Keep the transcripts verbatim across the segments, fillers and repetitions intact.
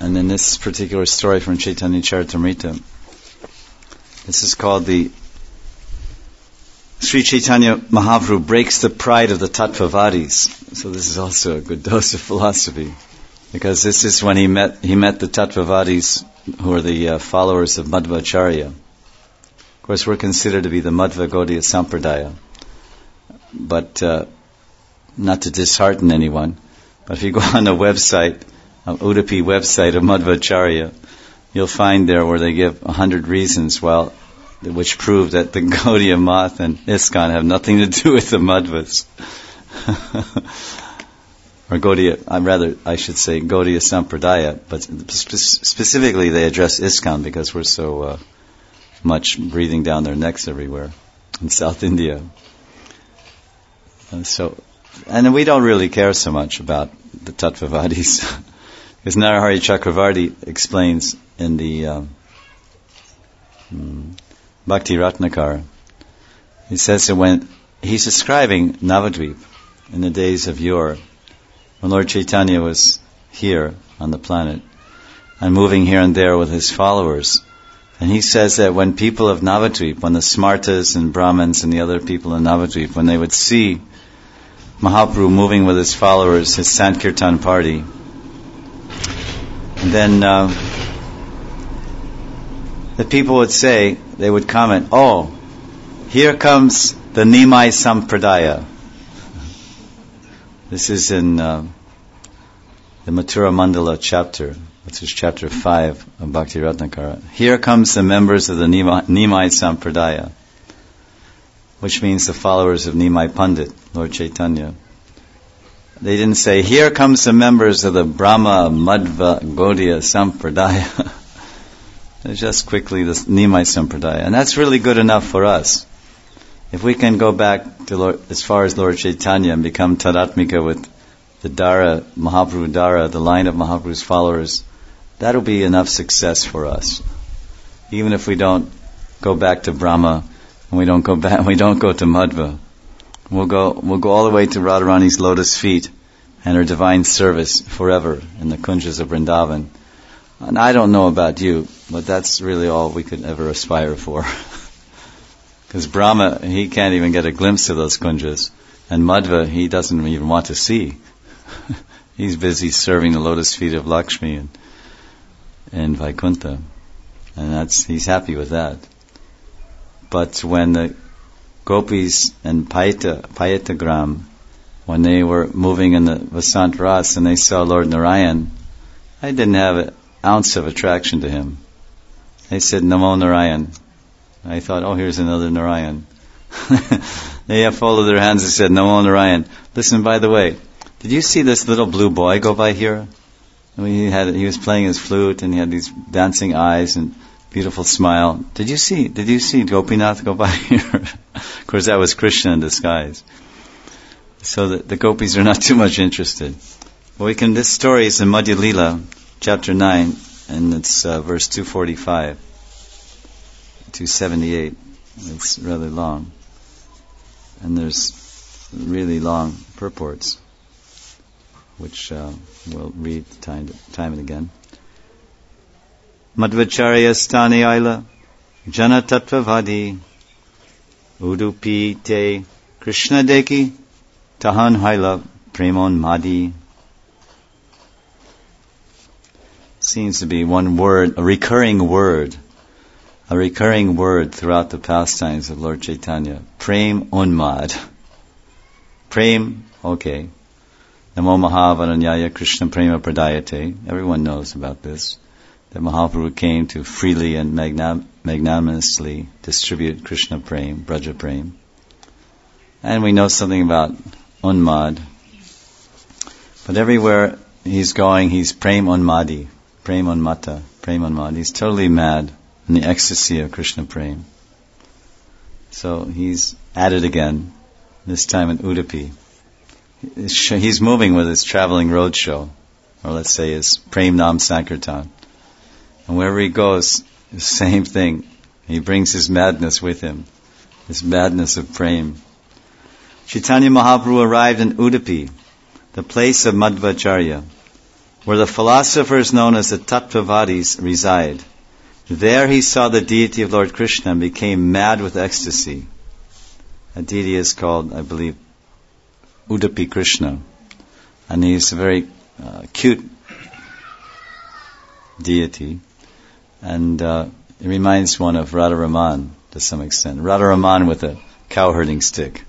And in this particular story from Chaitanya Charitamrita, this is called the Sri Chaitanya Mahaprabhu breaks the pride of the Tattvavadis. So this is also a good dose of philosophy, because this is when he met he met the Tattvavadis, who are the uh, followers of Madhvacharya. Of course, we're considered to be the Madhva Gaudiya Sampradaya, but uh, not to dishearten anyone. But if you go on the website, uh, Udupi website of Madhvacharya, you'll find there where they give a hundred reasons, well, which prove that the Gaudiya Math and ISKCON have nothing to do with the Madhvas. Or Gaudiya, I'm rather, I should say Gaudiya Sampradaya, but spe- specifically they address ISKCON because we're so uh, much breathing down their necks everywhere in South India. And so, and we don't really care so much about the Tattvavadis, because Narahari Chakravarti explains in the um, hmm, Bhakti Ratnakara, he says that when he's describing Navadvip in the days of yore, when Lord Chaitanya was here on the planet and moving here and there with his followers, and he says that when people of Navadvip, when the Smartas and Brahmins and the other people in Navadvip, when they would see Mahaprabhu moving with his followers, his Sankirtan party, and then uh, the people would say, they would comment, oh, here comes the Nimai Sampradaya. This is in uh, the Mathura Mandala chapter, which is chapter five of Bhakti Ratnakara. Here comes the members of the Nimai, Nimai Sampradaya, which means the followers of Nimai Pandit, Lord Chaitanya. They didn't say, here comes the members of the Brahma Madhva Gaudiya Sampradaya. It's just quickly the Nimai Sampradaya. And that's really good enough for us. If we can go back to Lord, as far as Lord Chaitanya and become Tadatmika with the Dara, Mahaprabhu Dara, the line of Mahaprabhu's followers, that'll be enough success for us. Even if we don't go back to Brahma and we don't go back, we don't go to Madhva, we'll go we'll go all the way to Radharani's lotus feet and her divine service forever in the Kunjas of Vrindavan. And I don't know about you, but that's really all we could ever aspire for. Because Brahma, he can't even get a glimpse of those kunjas. And Madhva, he doesn't even want to see. He's busy serving the lotus feet of Lakshmi and, and Vaikuntha. And that's, he's happy with that. But when the gopis and Payata, Payatagram, when they were moving in the Vasant Ras and they saw Lord Narayan, I didn't have an ounce of attraction to him. They said, Namo Narayan. I thought, oh, here's another Narayan. They folded their hands and said, Namo Narayan. Listen, by the way, did you see this little blue boy go by here? I mean, he had, he was playing his flute and he had these dancing eyes and beautiful smile. Did you see, did you see Gopinath go by here? Of course, that was Krishna in disguise. So the, the gopis are not too much interested. But we can, this story is in Madhya Lila, chapter nine, and it's uh, verse two forty-five. two seventy-eight. It's rather long. And there's really long purports, which uh, we'll read time, time and again. Madhvacharya stani aila jana tattvavadi udupi te Krishna deki tahan haila premon madi. Seems to be one word, a recurring word. A recurring word throughout the pastimes of Lord Chaitanya. Prem Unmad. Prem, okay. Namo Mahavaranyaya Krishna Prema Pradayate. Everyone knows about this. That Mahaprabhu came to freely and magnam- magnanimously distribute Krishna Prem, Braja Prem. And we know something about Unmad. But everywhere he's going, he's Prem Unmadi. Prem Unmata. Prem Unmad. He's totally mad in the ecstasy of Krishna Prem. So he's at it again, this time in Udupi. He's moving with his traveling roadshow, or let's say his Prem Nam Sankirtan. And wherever he goes, the same thing. He brings his madness with him, this madness of Prem. Chaitanya Mahaprabhu arrived in Udupi, the place of Madhvacharya. where the philosophers known as the Tattvavadis reside. There he saw the deity of Lord Krishna and became mad with ecstasy. That deity is called, I believe, Udupi Krishna. And he's a very uh, cute deity. And uh, it reminds one of Radharaman to some extent. Radharaman with a cow herding stick.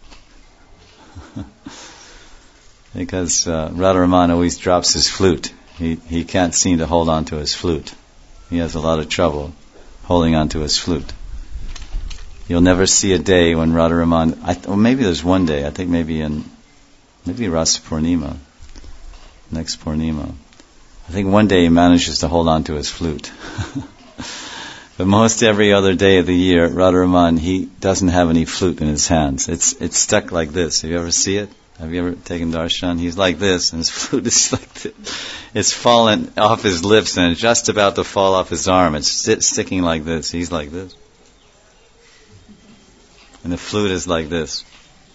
Because uh, Radharaman always drops his flute. He he can't seem to hold on to his flute. He has a lot of trouble holding on to his flute. You'll never see a day when Radharaman, I th- or maybe there's one day, I think maybe in, maybe Rasa Purnima, next Purnima. I think one day he manages to hold on to his flute. But most every other day of the year, Radharaman, he doesn't have any flute in his hands. It's it's stuck like this. Have you ever see it? Have you ever taken darshan? He's like this, and his flute is like this. It's fallen off his lips, and it's just about to fall off his arm. It's sit, sticking like this. He's like this. And the flute is like this.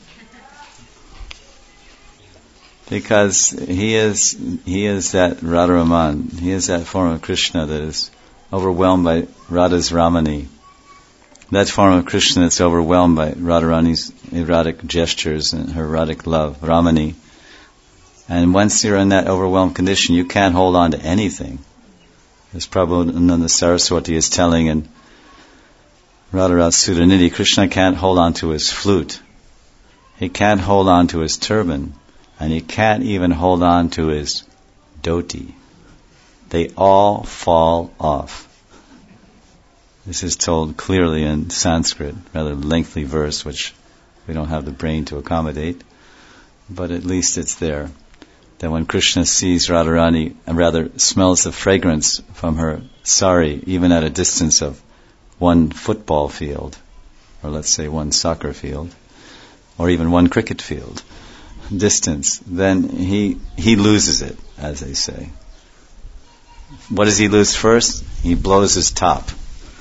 Because he is he is that Radharaman. He is that form of Krishna that is overwhelmed by Radha's Ramani. That form of Krishna that's overwhelmed by Radharani's erotic gestures and her erotic love, Ramani. And once you're in that overwhelmed condition, you can't hold on to anything. As Prabhupada Saraswati is telling in Radharat Sudhanidhi, Krishna can't hold on to his flute. He can't hold on to his turban. And he can't even hold on to his dhoti. They all fall off. This is told clearly in Sanskrit, rather lengthy verse, which we don't have the brain to accommodate, but at least it's there. That when Krishna sees Radharani, and rather smells the fragrance from her sari, even at a distance of one football field, or let's say one soccer field, or even one cricket field distance, then he he loses it, as they say. What does he lose first? He blows his top.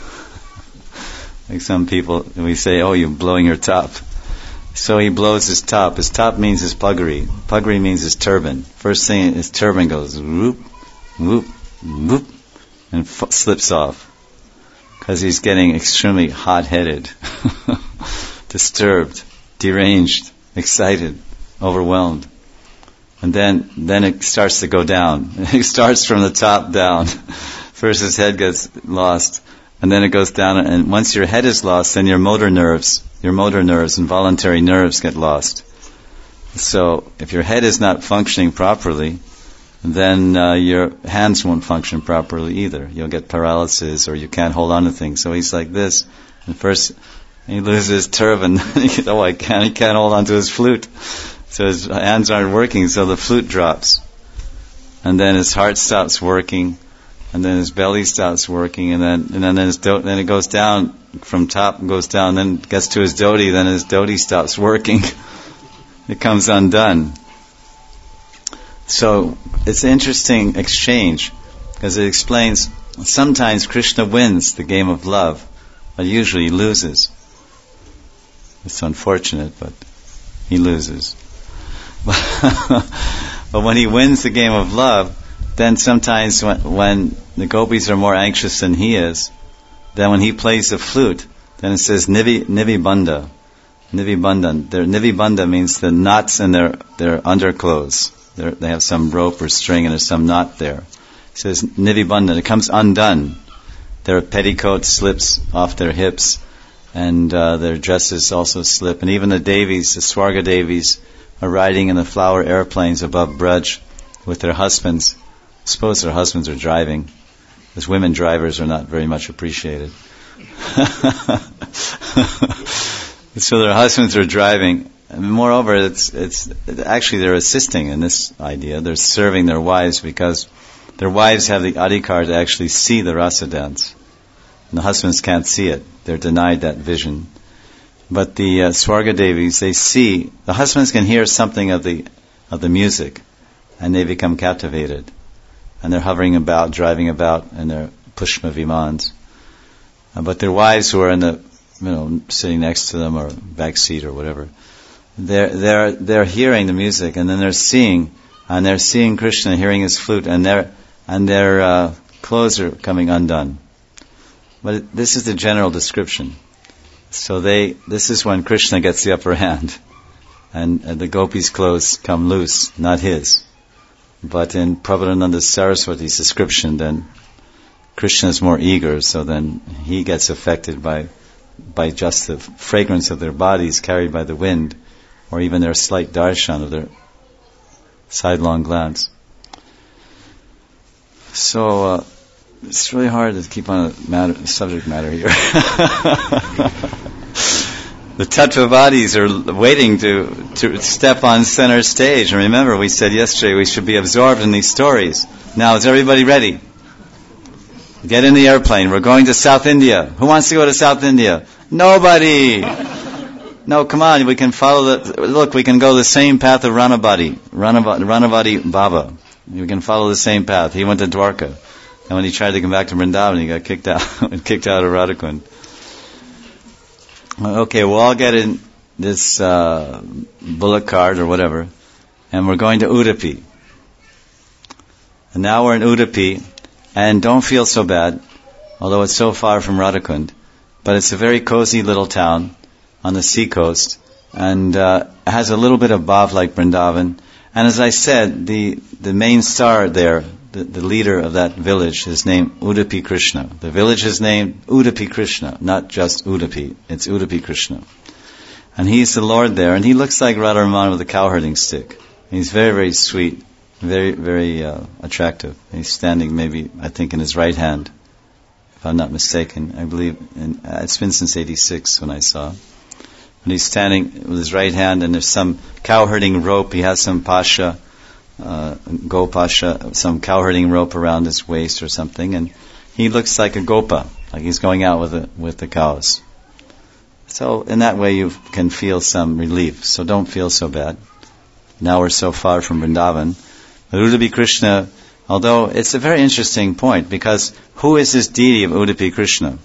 Like some people, we say, oh, you're blowing your top. So he blows his top. His top means his puggery. Puggery means his turban. First thing, his turban goes whoop, whoop, whoop, and f- slips off. Because he's getting extremely hot-headed, disturbed, deranged, excited, overwhelmed. And then, then it starts to go down. It starts from the top down. First his head gets lost. And then it goes down, and once your head is lost, then your motor nerves, your motor nerves and voluntary nerves get lost. So, if your head is not functioning properly, then uh, your hands won't function properly either. You'll get paralysis, or you can't hold on to things. So he's like this, and first he loses his turban. Oh, I can't, he can't hold on to his flute. So his hands aren't working, so the flute drops. And then his heart stops working. And then his belly stops working, and then and then his do- then it goes down from top and goes down. Then gets to his dhoti, then his dhoti stops working. It comes undone. So it's an interesting exchange because it explains sometimes Krishna wins the game of love, but usually he loses. It's unfortunate, but he loses. But when he wins the game of love, then sometimes when, when the gopis are more anxious than he is, then when he plays the flute, then it says Nivi Nivi Banda. Nivi Banda. Their Nivi Banda means the knots in their, their underclothes. They're, they have some rope or string and there's some knot there. It says Nivi Banda. It comes undone. Their petticoat slips off their hips, and uh, their dresses also slip. And even the Devis, the Swarga Devis, are riding in the flower airplanes above Braj with their husbands. Suppose their husbands are driving, because women drivers are not very much appreciated. So their husbands are driving, and moreover, it's it's actually they're assisting in this idea. They're serving their wives because their wives have the adhikar to actually see the rasa dance, and the husbands can't see it. They're denied that vision. But the uh, Swarga Devis, they see the husbands can hear something of the of the music, and they become captivated. And they're hovering about, driving about in their Pushpa Vimans. Uh, but their wives who are in the, you know, sitting next to them or back seat or whatever, they're, they're, they're hearing the music and then they're seeing and they're seeing Krishna, hearing his flute, and their and their uh, clothes are coming undone. But it, this is the general description. So they, this is when Krishna gets the upper hand, and uh, the gopis' clothes come loose, not his. But in Prabhupada Saraswati's description, then Krishna is more eager, so then he gets affected by by just the fragrance of their bodies carried by the wind, or even their slight darshan of their sidelong glance. So uh, it's really hard to keep on a matter, subject matter here. The Tattvavadis are waiting to, to step on center stage. And remember, we said yesterday we should be absorbed in these stories. Now, is everybody ready? Get in the airplane. We're going to South India. Who wants to go to South India? Nobody! No, come on. We can follow the... Look, we can go the same path of Ranavati. Ranavati, Ranavati Baba. We can follow the same path. He went to Dwarka. And when he tried to come back to Vrindavan, he got kicked out. kicked out of Radhakund. Okay, we'll all get in this uh, bullock cart or whatever, and we're going to Udupi. And now we're in Udupi, and don't feel so bad, although it's so far from Radhakund, but it's a very cozy little town on the seacoast, and uh, has a little bit of bhav like Vrindavan. And as I said, the the main star there, the, the leader of that village, is named Udupi Krishna. The village is named Udupi Krishna, not just Udupi. It's Udupi Krishna. And he's the Lord there, and he looks like Radharaman with a cowherding stick. He's very, very sweet, very, very uh, attractive. He's standing maybe, I think, in his right hand, if I'm not mistaken. I believe, in, uh, it's been since eighty-six when I saw him. And he's standing with his right hand, and there's some cowherding rope. He has some pasha, uh, go pasha, some cowherding rope around his waist or something, and he looks like a gopa, like he's going out with the, with the cows. So in that way you can feel some relief. So don't feel so bad. Now we're so far from Vrindavan. But Udupi Krishna, although it's a very interesting point, because who is this deity of Udupi Krishna?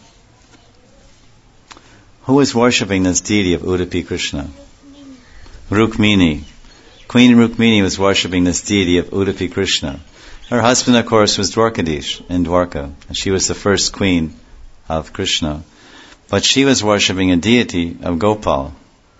Who is worshipping this deity of Udupi Krishna? Rukmini. Queen Rukmini was worshipping this deity of Udupi Krishna. Her husband, of course, was Dwarkadish in Dwarka. And she was the first queen of Krishna. But she was worshipping a deity of Gopal.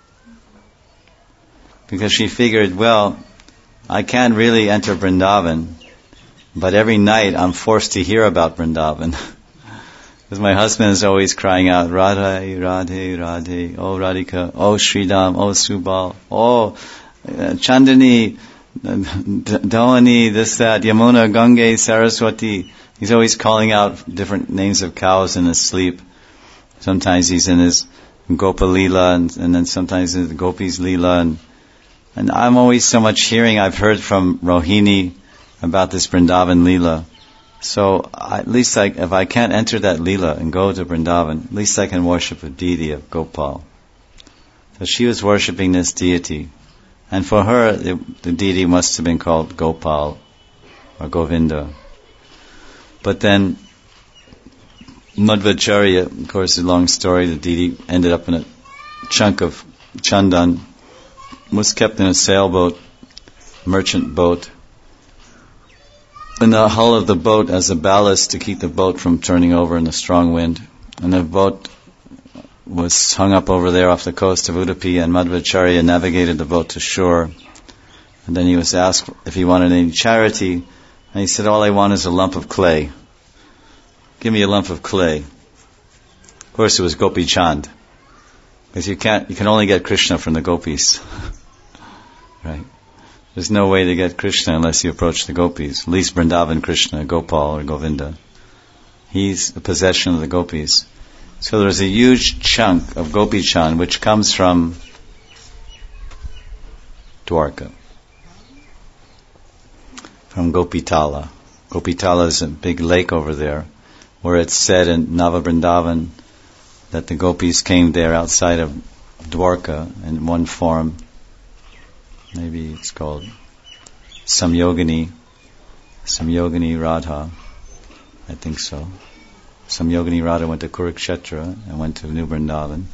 Because she figured, well, I can't really enter Vrindavan, but every night I'm forced to hear about Vrindavan. Because my husband is always crying out, Radhe, Radhe, Radhe, oh Radhika, oh Sridham, oh Subal, oh uh, Chandani, Dhawani, this, that, Yamuna, Gange, Saraswati. He's always calling out different names of cows in his sleep. Sometimes he's in his Gopa Leela, and, and then sometimes in the Gopis Leela, and And I'm always so much hearing. I've heard from Rohini about this Vrindavan Leela. So I, at least I, if I can't enter that Leela and go to Vrindavan, at least I can worship a deity of Gopal. So she was worshipping this deity. And for her, it, the deity must have been called Gopal or Govinda. But then Madhvacharya, of course, a long story, the deity ended up in a chunk of chandan, was kept in a sailboat, merchant boat, in the hull of the boat as a ballast to keep the boat from turning over in the strong wind. And the boat was hung up over there off the coast of Udupi, and Madhvacharya navigated the boat to shore. And then he was asked if he wanted any charity, and he said, all I want is a lump of clay. Give me a lump of clay. Of course, it was Gopi Chand, because you can't, you can only get Krishna from the gopis. Right? There's no way to get Krishna unless you approach the gopis. At least Vrindavan Krishna, Gopal or Govinda. He's the possession of the gopis. So there's a huge chunk of Gopi Chand which comes from Dwarka. From Gopitala. Gopitala is a big lake over there, where it's said in Nava Vrindavan that the gopis came there outside of Dwarka in one form. Maybe it's called Samyogini, Samyogini Radha, I think so. Samyogini Radha went to Kurukshetra and went to New Vrindavan,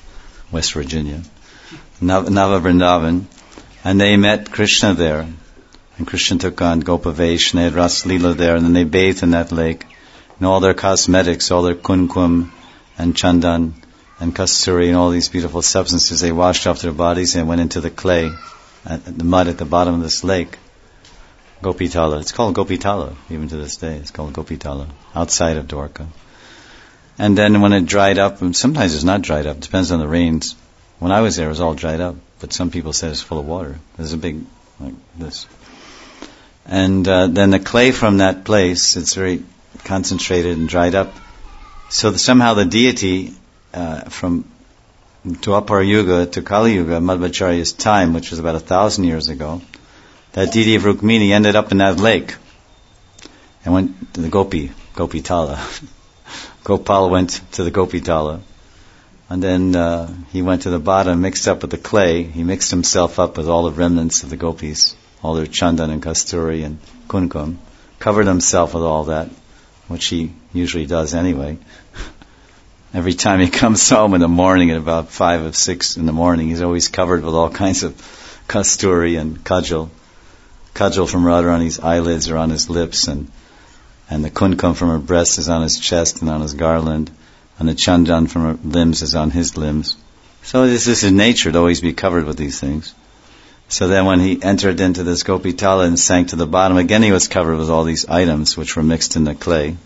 West Virginia, Nav- Nava Vrindavan, and they met Krishna there. And Krishna took on Gopavesh, and they had Ras Leela there, and then they bathed in that lake. And all their cosmetics, all their kunkum and chandan and kasturi and all these beautiful substances, they washed off their bodies and went into the clay, at the mud at the bottom of this lake. Gopitala. It's called Gopitala, even to this day. It's called Gopitala, outside of Dwarka. And then when it dried up, and sometimes it's not dried up, it depends on the rains. When I was there, it was all dried up, but some people said it's full of water. There's a big, like this. And uh, then the clay from that place, it's very concentrated and dried up. So the, somehow the deity uh, from Dwapara Yuga to Kali Yuga, Madhvacharya's time, which was about a thousand years ago, that deity of Rukmini ended up in that lake and went to the Gopi, Gopitala. Gopal went to the Gopitala, and then uh, he went to the bottom, mixed up with the clay. He mixed himself up with all the remnants of the gopis, all their chandan and kasturi and kunkum, covered himself with all that, which he usually does anyway. Every time he comes home in the morning at about five or six in the morning, he's always covered with all kinds of kasturi and kajal. Kajal from Radharani's eyelids are on his lips, and and the kunkum from her breast is on his chest and on his garland, and the chandan from her limbs is on his limbs. So this is his nature to always be covered with these things. So then when he entered into this Gopitala and sank to the bottom, again he was covered with all these items which were mixed in the clay.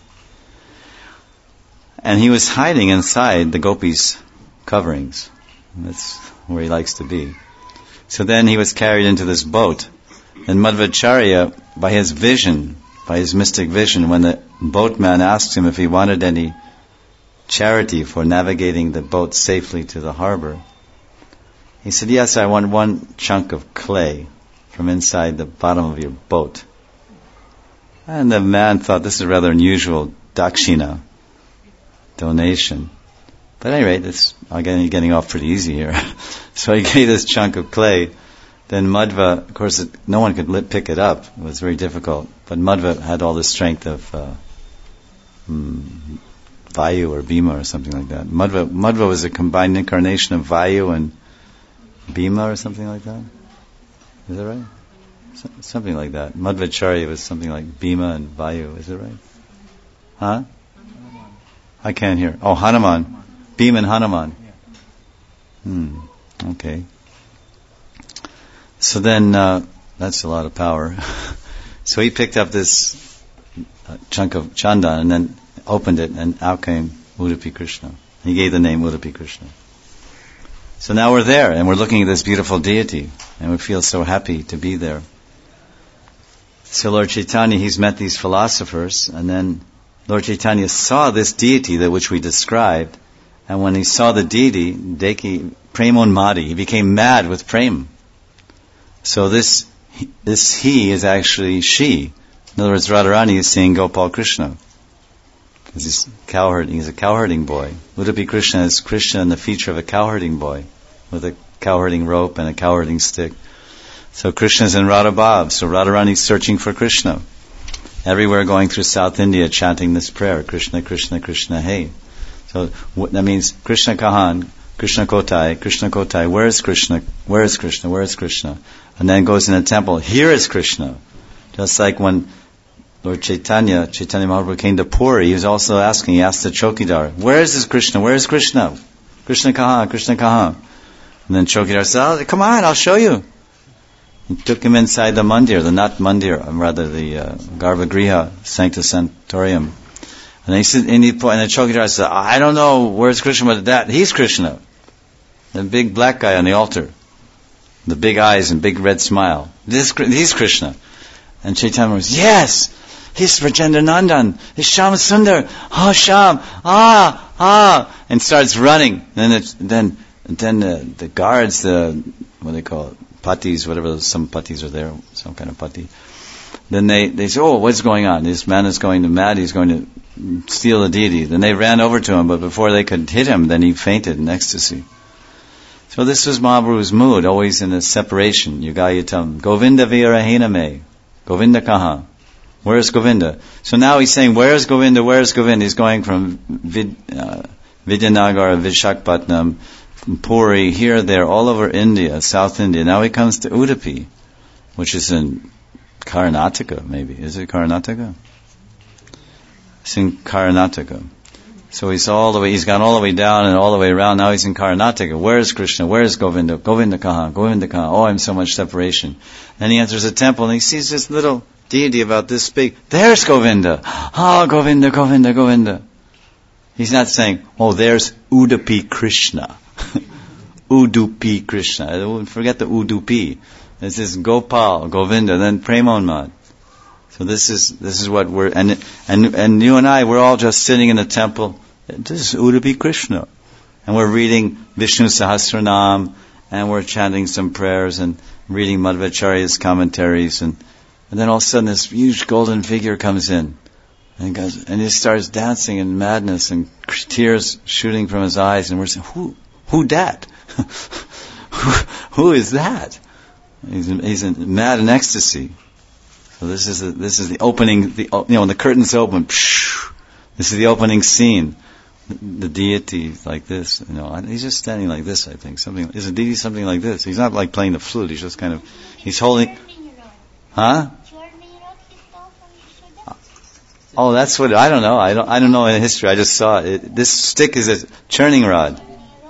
And he was hiding inside the gopis' coverings. That's where he likes to be. So then he was carried into this boat. And Madhvacharya, by his vision, by his mystic vision, when the boatman asked him if he wanted any charity for navigating the boat safely to the harbor, he said, yes, I want one chunk of clay from inside the bottom of your boat. And the man thought this is a rather unusual dakshina, donation. But at any rate, it's again getting off pretty easy here. So he gave this chunk of clay. Then Madhva, of course, it, no one could pick it up. It was very difficult. But Madhva had all the strength of uh, mm, Vayu or Bhima or something like that. Madhva, Madhva was a combined incarnation of Vayu and Bhima or something like that. Is that right? So, something like that. Madhvacharya was something like Bhima and Vayu. Is that right? Huh? I can't hear. Oh, Hanuman. Bhima and Hanuman. Hmm. Okay. So then, uh, that's a lot of power. So he picked up this uh, chunk of chandan and then opened it, and out came Udupi Krishna. He gave the name Udupi Krishna. So now we're there, and we're looking at this beautiful deity, and we feel so happy to be there. So Lord Chaitanya, he's met these philosophers, and then Lord Chaitanya saw this deity that which we described, and when he saw the deity, Deki Premonmadi, he became mad with prem. So this this he is actually she. In other words, Radharani is seeing Gopal Krishna. He's cowherding. He's a cowherding boy. Udupi Krishna is Krishna in the feature of a cowherding boy with a cowherding rope and a cowherding stick. So Krishna is in Radha Bhav. So Radharani is searching for Krishna. Everywhere going through South India chanting this prayer, Krishna, Krishna, Krishna, hey. So what, that means Krishna Kahan, Krishna Kotai, Krishna Kotai, where is Krishna, where is Krishna, where is Krishna? And then goes in the temple, here is Krishna. Just like when Lord Chaitanya, Chaitanya Mahaprabhu came to Puri, he was also asking, he asked the Chokidar, where is this Krishna, where is Krishna? Krishna Kahan, Krishna Kahan. And then Chokidar said, oh, come on, I'll show you. He took him inside the mandir, the not mandir, rather the uh, Garbhagriha, Sanctus Sanctorium. And he said, and, he, and the Chokidar said, I don't know where's Krishna, but that, he's Krishna. The big black guy on the altar. The big eyes and big red smile. This, he's Krishna. And Chaitanya was, yes, he's Rajendra Nandan, he's Shama Sundar, oh Sham, ah, ah, and starts running. And then, it, then, then the, the guards, the, what do they call it, patis, whatever, some patis are there, some kind of pati. Then they, they say, oh, what's going on? This man is going to mad, he's going to steal the deity. Then they ran over to him, but before they could hit him, then he fainted in ecstasy. So this was Mahaprabhu's mood, always in a separation. Yugayatam. Govinda virahena me. Govinda kaha. Where is Govinda? So now he's saying, where is Govinda, where is Govinda? He's going from Vid, uh, Vidyanagar, Vishakhapatnam, Puri, here, there, all over India, South India. Now he comes to Udupi, which is in Karnataka, maybe. Is it Karnataka? It's in Karnataka. So he's all the way, he's gone all the way down and all the way around. Now he's in Karnataka. Where is Krishna? Where is Govinda? Govinda kaha? Govinda kaha? Oh, I'm so much separation. Then he enters a temple and he sees this little deity about this big. There's Govinda. Ah, oh, Govinda, Govinda, Govinda. He's not saying, oh, there's Udupi Krishna. Udupi Krishna. Forget the Udupi. This is Gopal, Govinda, then Premonmad. So this is this is what we're and and and you and I, we're all just sitting in a temple. This is Udupi Krishna, and we're reading Vishnu Sahasranam, and we're chanting some prayers and reading Madhvacharya's commentaries, and and then all of a sudden this huge golden figure comes in, and he goes and he starts dancing in madness and tears shooting from his eyes, and we're saying, who who that? who, who is that? He's he's in mad in ecstasy. So this is the, this is the opening. The you know when the curtains open, psh, this is the opening scene. The, the deity like this, you know, he's just standing like this. I think something is a deity something like this. He's not like playing the flute. He's just kind of he's holding, huh? Oh, that's what I don't know. I don't I don't know in history. I just saw it. it this stick is a churning rod.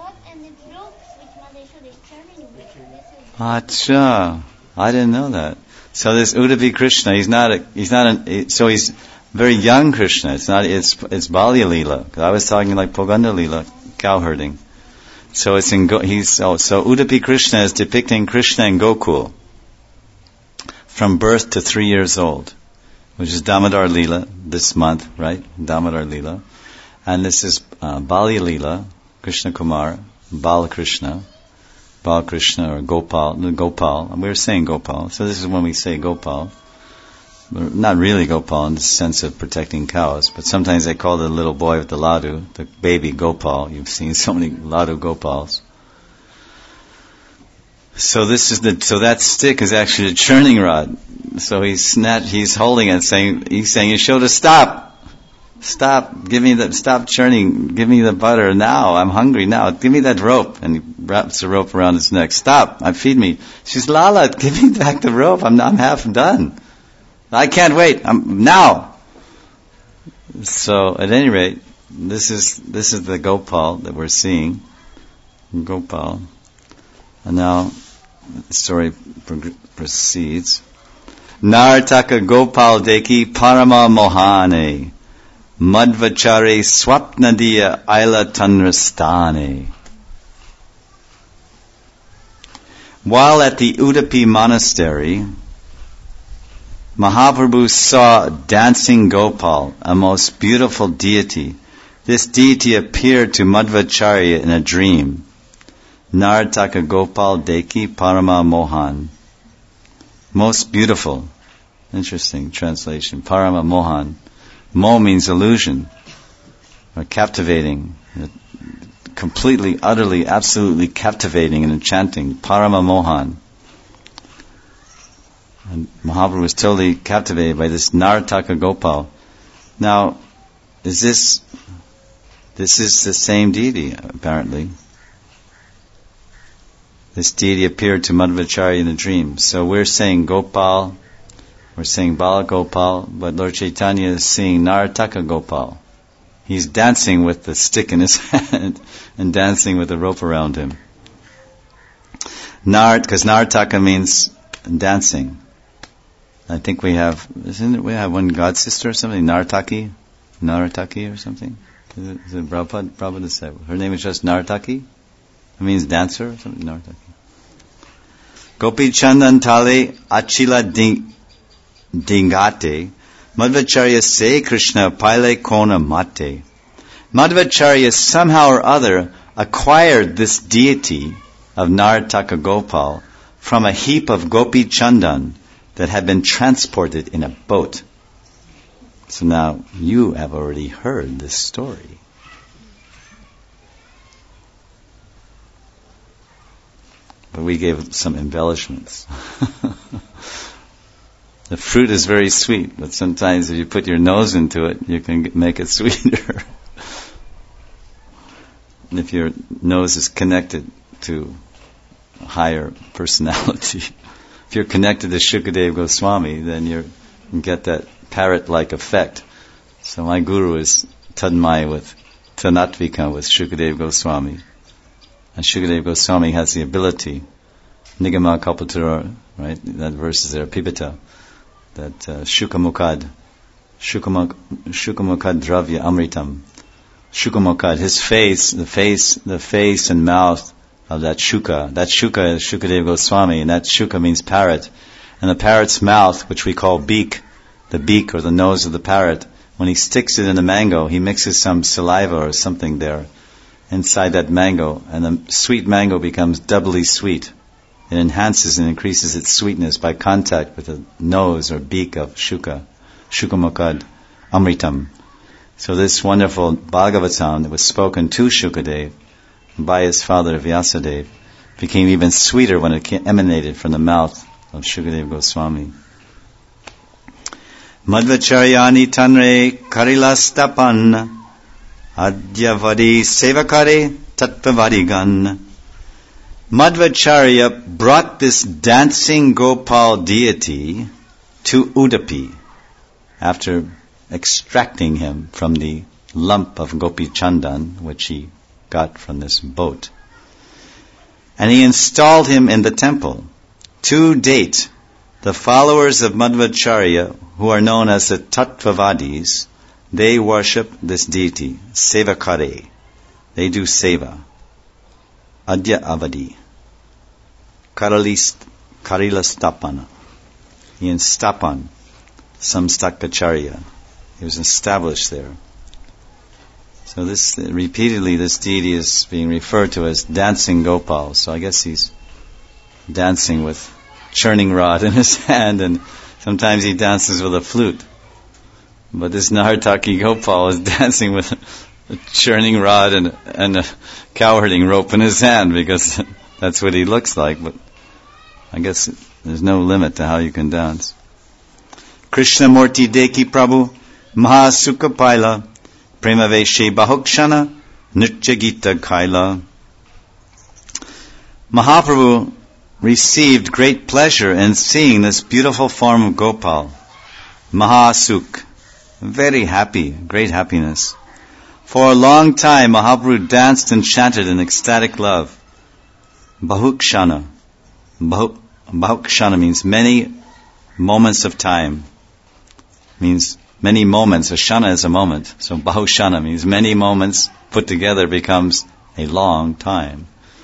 Acha, I didn't know that. So this Udupi Krishna, he's not a, he's not a, so he's very young Krishna. It's not, it's, it's Balya Leela. I was talking like Poganda Leela, cow herding. So it's in, he's, oh, so Udupi Krishna is depicting Krishna in Gokul. From birth to three years old. Which is Damodar Leela, this month, right? Damodar Leela. And this is, uh, Balya Leela, Krishna Kumar, Bal Krishna. Balakrishna or Gopal, Gopal. We were saying Gopal. So this is when we say Gopal. Not really Gopal in the sense of protecting cows, but sometimes they call the little boy with the ladu, the baby Gopal. You've seen so many ladu Gopals. So this is the, so that stick is actually a churning rod. So he's snatched, he's holding it saying, he's saying, Yashoda, stop! Stop, give me the, stop churning, give me the butter now, I'm hungry now, give me that rope. And he wraps the rope around his neck. Stop, I feed me. She's, Lala, give me back the rope, I'm, I'm half done. I can't wait, I'm, now! So, at any rate, this is, this is the Gopal that we're seeing. Gopal. And now, the story pro- proceeds. Nartaka Gopal Deki Parama Mohane. Madhvachare Swapnadiya Aila Tanrastane. While at the Udupi monastery, Mahaprabhu saw dancing Gopal, a most beautiful deity. This deity appeared to Madhvacharya in a dream. Nartaka Gopal Deki Parama Mohan. Most beautiful. Interesting translation. Parama Mohan. Mo means illusion, or captivating, completely, utterly, absolutely captivating and enchanting. Parama Mohan. And Mahaprabhu was totally captivated by this Nartaka Gopal. Now, is this, this is the same deity, apparently. This deity appeared to Madhvacharya in a dream. So we're saying Gopal, we're saying Bala Gopal, but Lord Chaitanya is seeing Nartaka Gopal. He's dancing with the stick in his hand and dancing with the rope around him. Nart, because Nartaka means dancing. I think we have, isn't it, we have one god sister or something, Nartaki? Nartaki or something? Is it, is it Prabhupada? Prabhupada said, her name is just Nartaki? It means dancer or something, Nartaki. Gopi Chandan Tale Achila Ding. Dingate, Madhvacharya se Krishna Paile Kona Mate. Madhvacharya somehow or other acquired this deity of Nartaka Gopal from a heap of Gopi Chandan that had been transported in a boat. So now you have already heard this story. But we gave some embellishments. The fruit is very sweet, but sometimes if you put your nose into it, you can get, make it sweeter. If your nose is connected to a higher personality, if you're connected to Shukadeva Goswami, then you're, you get that parrot-like effect. So my guru is Tadmai with Tanatvika with Shukadeva Goswami. And Shukadeva Goswami has the ability, Nigama Kalpatarura, right? That verse is there, Pipita, that uh, Shukamukad, Shukamuk, Shukamukad Dravya Amritam. Shukamukad, his face, the face, the face and mouth of that Shuka. That Shuka is Shukadeva Goswami, and that Shuka means parrot. And the parrot's mouth, which we call beak, the beak or the nose of the parrot, when he sticks it in the mango, he mixes some saliva or something there inside that mango, and the sweet mango becomes doubly sweet. It enhances and increases its sweetness by contact with the nose or beak of Shuka, Shukamukad, Amritam. So this wonderful Bhagavatam that was spoken to Shukadev by his father Vyasadeva became even sweeter when it emanated from the mouth of Shukadeva Goswami. Madhvacharyani tanre karilastapan adyavadi sevakare tatvavadigan. Madhvacharya brought this dancing Gopal deity to Udupi after extracting him from the lump of Gopi Chandan which he got from this boat. And he installed him in the temple. To date, the followers of Madhvacharya, who are known as the Tattvavadis, they worship this deity, Sevakare. They do seva. Adya Avadi. Karilastapana. He in Stapan, Samstakacharya. He was established there. So this, repeatedly, this deity is being referred to as dancing Gopal. So I guess he's dancing with churning rod in his hand, and sometimes he dances with a flute. But this Nartaki Gopal is dancing with a churning rod and, and a cowherding rope in his hand, because that's what he looks like. But I guess there's no limit to how you can dance. Krishnamurti Deki Prabhu Mahasukha Paila Premaveshe Bahukshana Nritya Gita Kaila. Mahaprabhu received great pleasure in seeing this beautiful form of Gopal. Mahasukh, very happy, great happiness. For a long time Mahaprabhu danced and chanted in ecstatic love. Bahukshana. Bahu, Bahukshana means many moments of time. Means many moments. A shana is a moment. So Bahushana means many moments put together becomes a long time.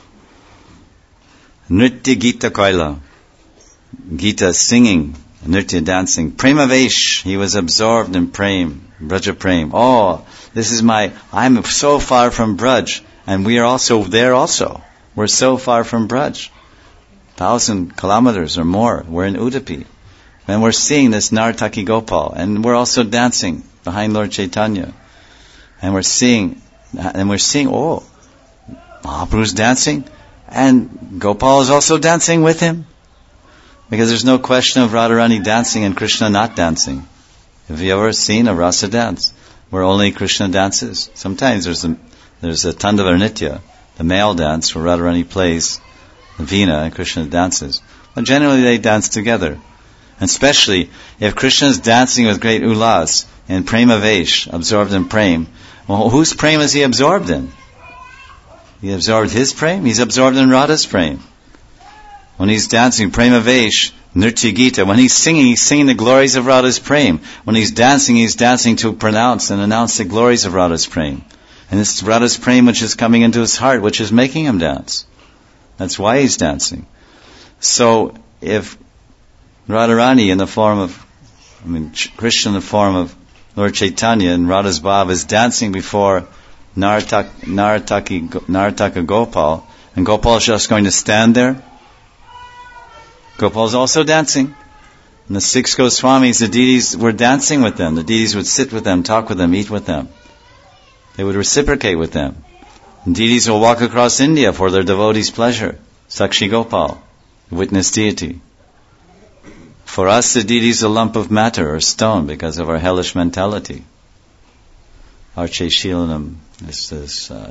Nritya Gita Kaila. Gita singing, Nritya dancing. Premavesh, he was absorbed in Prem, Braja Prem. Oh, this is my, I'm so far from Braj, and we are also there also. We're so far from Braj. Thousand kilometers or more. We're in Udupi. And we're seeing this Nartaki Gopal, and we're also dancing behind Lord Chaitanya. And we're seeing, and we're seeing, oh, Mahaprabhu's dancing, and Gopal is also dancing with him. Because there's no question of Radharani dancing and Krishna not dancing. Have you ever seen a rasa dance where only Krishna dances? Sometimes there's a, there's a Tandava Nitya, the male dance where Radharani plays the veena and Krishna dances. But generally they dance together. And especially if Krishna is dancing with great ulas in prema vesh, absorbed in prem, well, whose prem is he absorbed in? He absorbed his prem? He's absorbed in Radha's prem. When he's dancing prema vesh, nritya gita, when he's singing, he's singing the glories of Radha's prem. When he's dancing, he's dancing to pronounce and announce the glories of Radha's prem. And it's Radha's prem which is coming into his heart, which is making him dance. That's why he's dancing. So, if Radharani in the form of, I mean, Krishna in the form of Lord Chaitanya and Radha's Bhav is dancing before Nartak, Nartaki, Nartaka Gopal, and Gopal is just going to stand there. Gopal is also dancing. And the six Goswamis, the deities were dancing with them. The deities would sit with them, talk with them, eat with them. They would reciprocate with them. And deities will walk across India for their devotees' pleasure. Sakshi Gopal, witness deity. For us, the deity is a lump of matter or stone because of our hellish mentality. Arche Shilanam is this uh,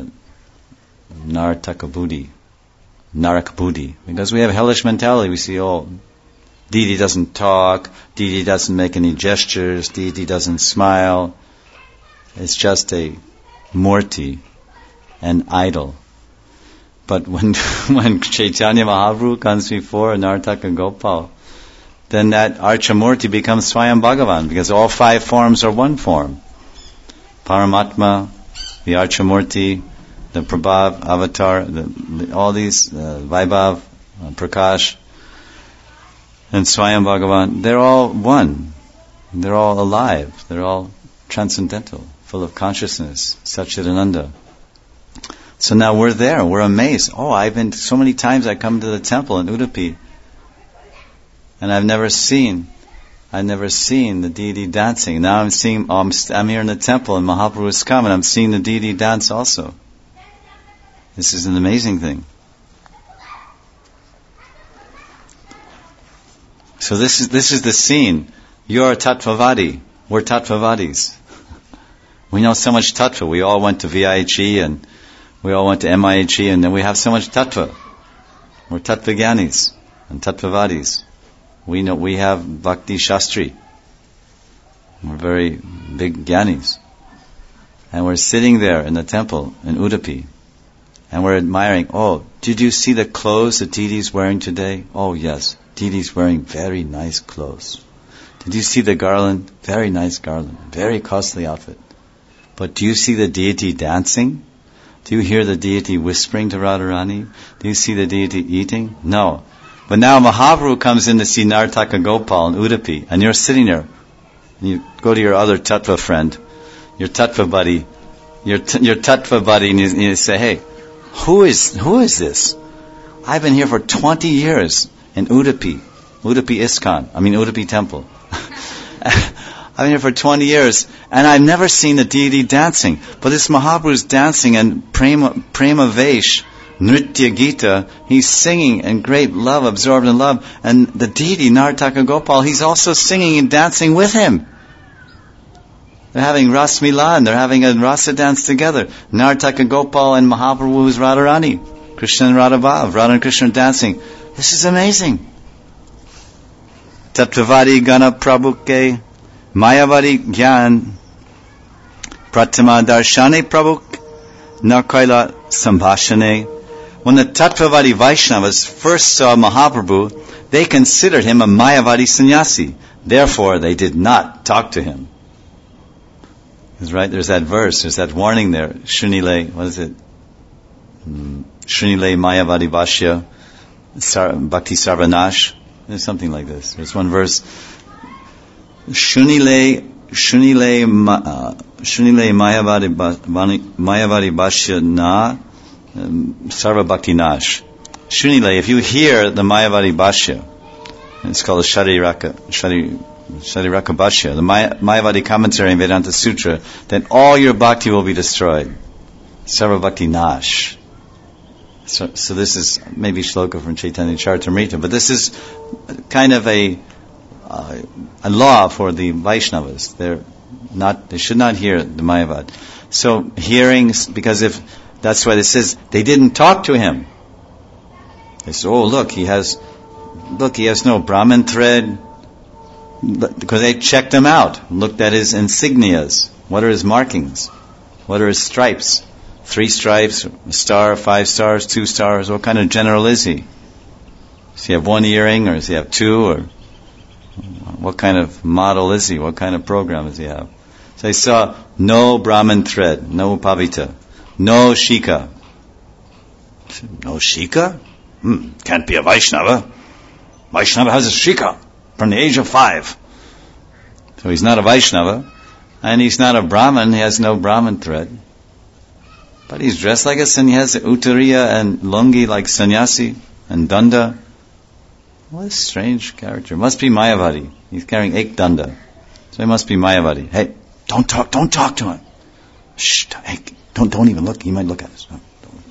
Nartaka Buddhi, Narak Buddhi. Because we have hellish mentality, we see, oh, Deity doesn't talk, deity doesn't make any gestures, deity doesn't smile. It's just a murti, an idol. But when when Chaitanya Mahaprabhu comes before Nartaka Gopal, then that Archamurti becomes Swayam Bhagavan, because all five forms are one form. Paramatma, the Archamurti, the Prabhav, Avatar, the, the, all these, uh, Vaibhav, uh, Prakash, and Swayam Bhagavan, they're all one. They're all alive. They're all transcendental, full of consciousness, Satchidananda. So now we're there, we're amazed. Oh, I've been, so many times I come to the temple in Udupi, and I've never seen, I've never seen the deity dancing. Now I'm seeing, oh, I'm, I'm here in the temple, and Mahaprabhu has come, and I'm seeing the deity dance also. This is an amazing thing. So this is this is the scene. You're a Tattvavadi. We're Tattvavadis. We know so much Tattva. We all went to V I H E and we all went to M I H E, and then we have so much Tattva. We're Tattvagyanis and Tattvavadis. We know we have Bhakti Shastri. We're very big Gyanis. And we're sitting there in the temple in Udupi, and we're admiring, oh, did you see the clothes that Deity's wearing today? Oh yes, Deity's wearing very nice clothes. Did you see the garland? Very nice garland. Very costly outfit. But do you see the deity dancing? Do you hear the deity whispering to Radharani? Do you see the deity eating? No. But now Mahaprabhu comes in to see Nartaka Gopal in Udupi, and you're sitting there. You go to your other tattva friend, your tattva buddy, your t- your tattva buddy, and you, and you say, hey, who is who is this? I've been here for twenty years in Udupi, Udupi ISKCON, I mean Udupi Temple. I've been here for twenty years, and I've never seen the deity dancing. But this Mahaprabhu is dancing, and Prema, Prema Vesh, Nritya Gita, he's singing in great love, absorbed in love. And the deity, Nartaka Gopal, he's also singing and dancing with him. They're having Ras Milan, they're having a Rasa dance together. Nartaka Gopal and Mahaprabhu, who's Radharani, Krishna and Radha Bhav, Radha and Krishna dancing. This is amazing. Tattvavadi Gana Prabhuke Mayavadi Gyan Pratama Darshane Prabhuk Narkaila Sambhashane. When the Tattvavadi Vaishnavas first saw Mahaprabhu, they considered him a Mayavadi sannyasi. Therefore, they did not talk to him. That's right, there's that verse, there's that warning there. Shunile, what is it? Shunile Mayavadi Bhashya, Sar- Bhakti Sarvanash. There's something like this. There's one verse. Shunile, Shunile, uh, Shunile Mayavadi Mayavadi Bhashya na Sarva Bhakti Nash. Shunile, if you hear the Mayavadi Bhashya, it's called the Shariraka, Shari, Shariraka Bhashya, the May, Mayavadi commentary in Vedanta Sutra, then all your bhakti will be destroyed. Sarva Bhakti Nash. So, so this is maybe shloka from Chaitanya Charitamrita, but this is kind of a uh, a law for the Vaishnavas. They're not, they should not hear the Mayavad. So hearing, because if that's why it says they didn't talk to him. They said, "Oh, look, he has, look, he has no Brahmin thread," because they checked him out, looked at his insignias. What are his markings? What are his stripes? Three stripes, a star, five stars, two stars. What kind of general is he? Does he have one earring, or does he have two, or what kind of model is he? What kind of program does he have? So they saw no Brahmin thread, no pavita, no shika. No shika? Hmm, can't be a Vaishnava. Vaishnava has a shika from the age of five. So he's not a Vaishnava, and he's not a Brahmin. He has no Brahmin thread. But he's dressed like a sannyasi, uttariya and lungi like sannyasi, and danda. What a strange character. Must be Mayavadi. He's carrying ek danda. So he must be Mayavadi. Hey, don't talk, don't talk to him. Shh, hey, don't, don't even look. He might look at us. No,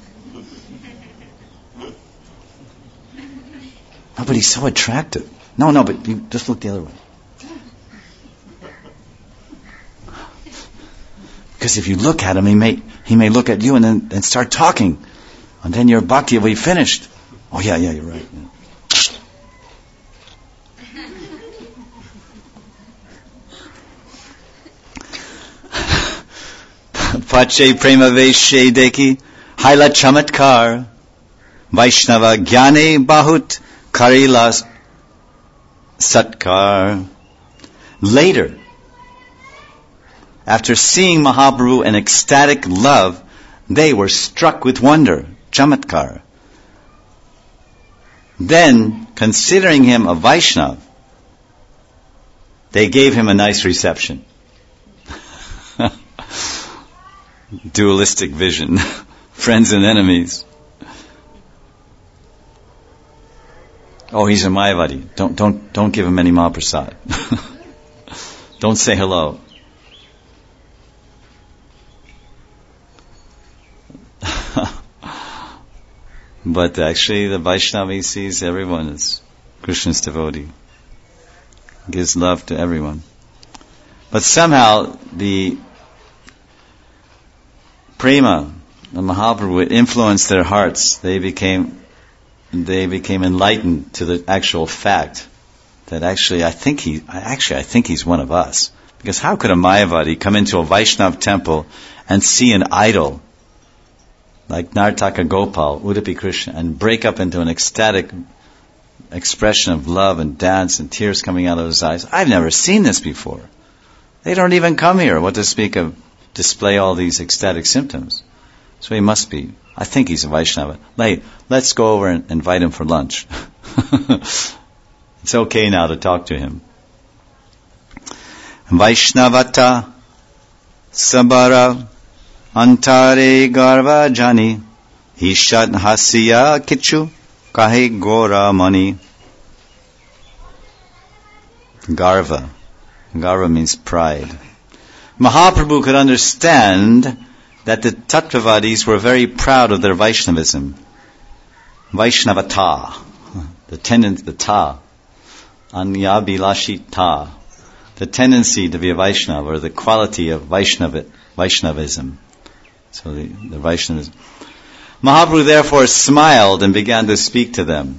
no, but he's so attractive. No, no, but you just look the other way. Because if you look at him, he may he may look at you and then and start talking, and then your bhakti will be finished. Oh yeah, yeah, you're right. Yeah. pache prema veshe deki haila chamatkar Vaishnava gyane bahut karila satkar. Later, after seeing Mahaprabhu in ecstatic love, they were struck with wonder, chamatkar. Then, considering him a Vaishnava, they gave him a nice reception. Dualistic vision. Friends and enemies. Oh, he's a Mayavadi. Don't, don't, don't give him any Mahaprasad. Don't say hello. But actually, the Vaishnava sees everyone as Krishna's devotee. Gives love to everyone. But somehow, the prema, the Mahaprabhu, it influenced their hearts. They became, they became enlightened to the actual fact that actually, I think he, actually, I think he's one of us. Because how could a Mayavadi come into a Vaishnava temple and see an idol like Nartaka Gopal, Udupi Krishna, and break up into an ecstatic expression of love and dance and tears coming out of his eyes? I've never seen this before. They don't even come here. What to speak of display all these ecstatic symptoms? So he must be. I think he's a Vaishnava. Hey, let's go over and invite him for lunch. It's okay now to talk to him. Vaishnavata sabara antare garva jani ishat hasya kichu kahe gora mani. Garva. Garva means pride. Mahaprabhu could understand that the Tattvavadis were very proud of their Vaishnavism. Vaishnavata. The tendency, the ta. Anyabilashi ta. The tendency to be a Vaishnava, or the quality of Vaishnava, Vaishnavism. So the, the Vaishnavism. Mahaprabhu therefore smiled and began to speak to them.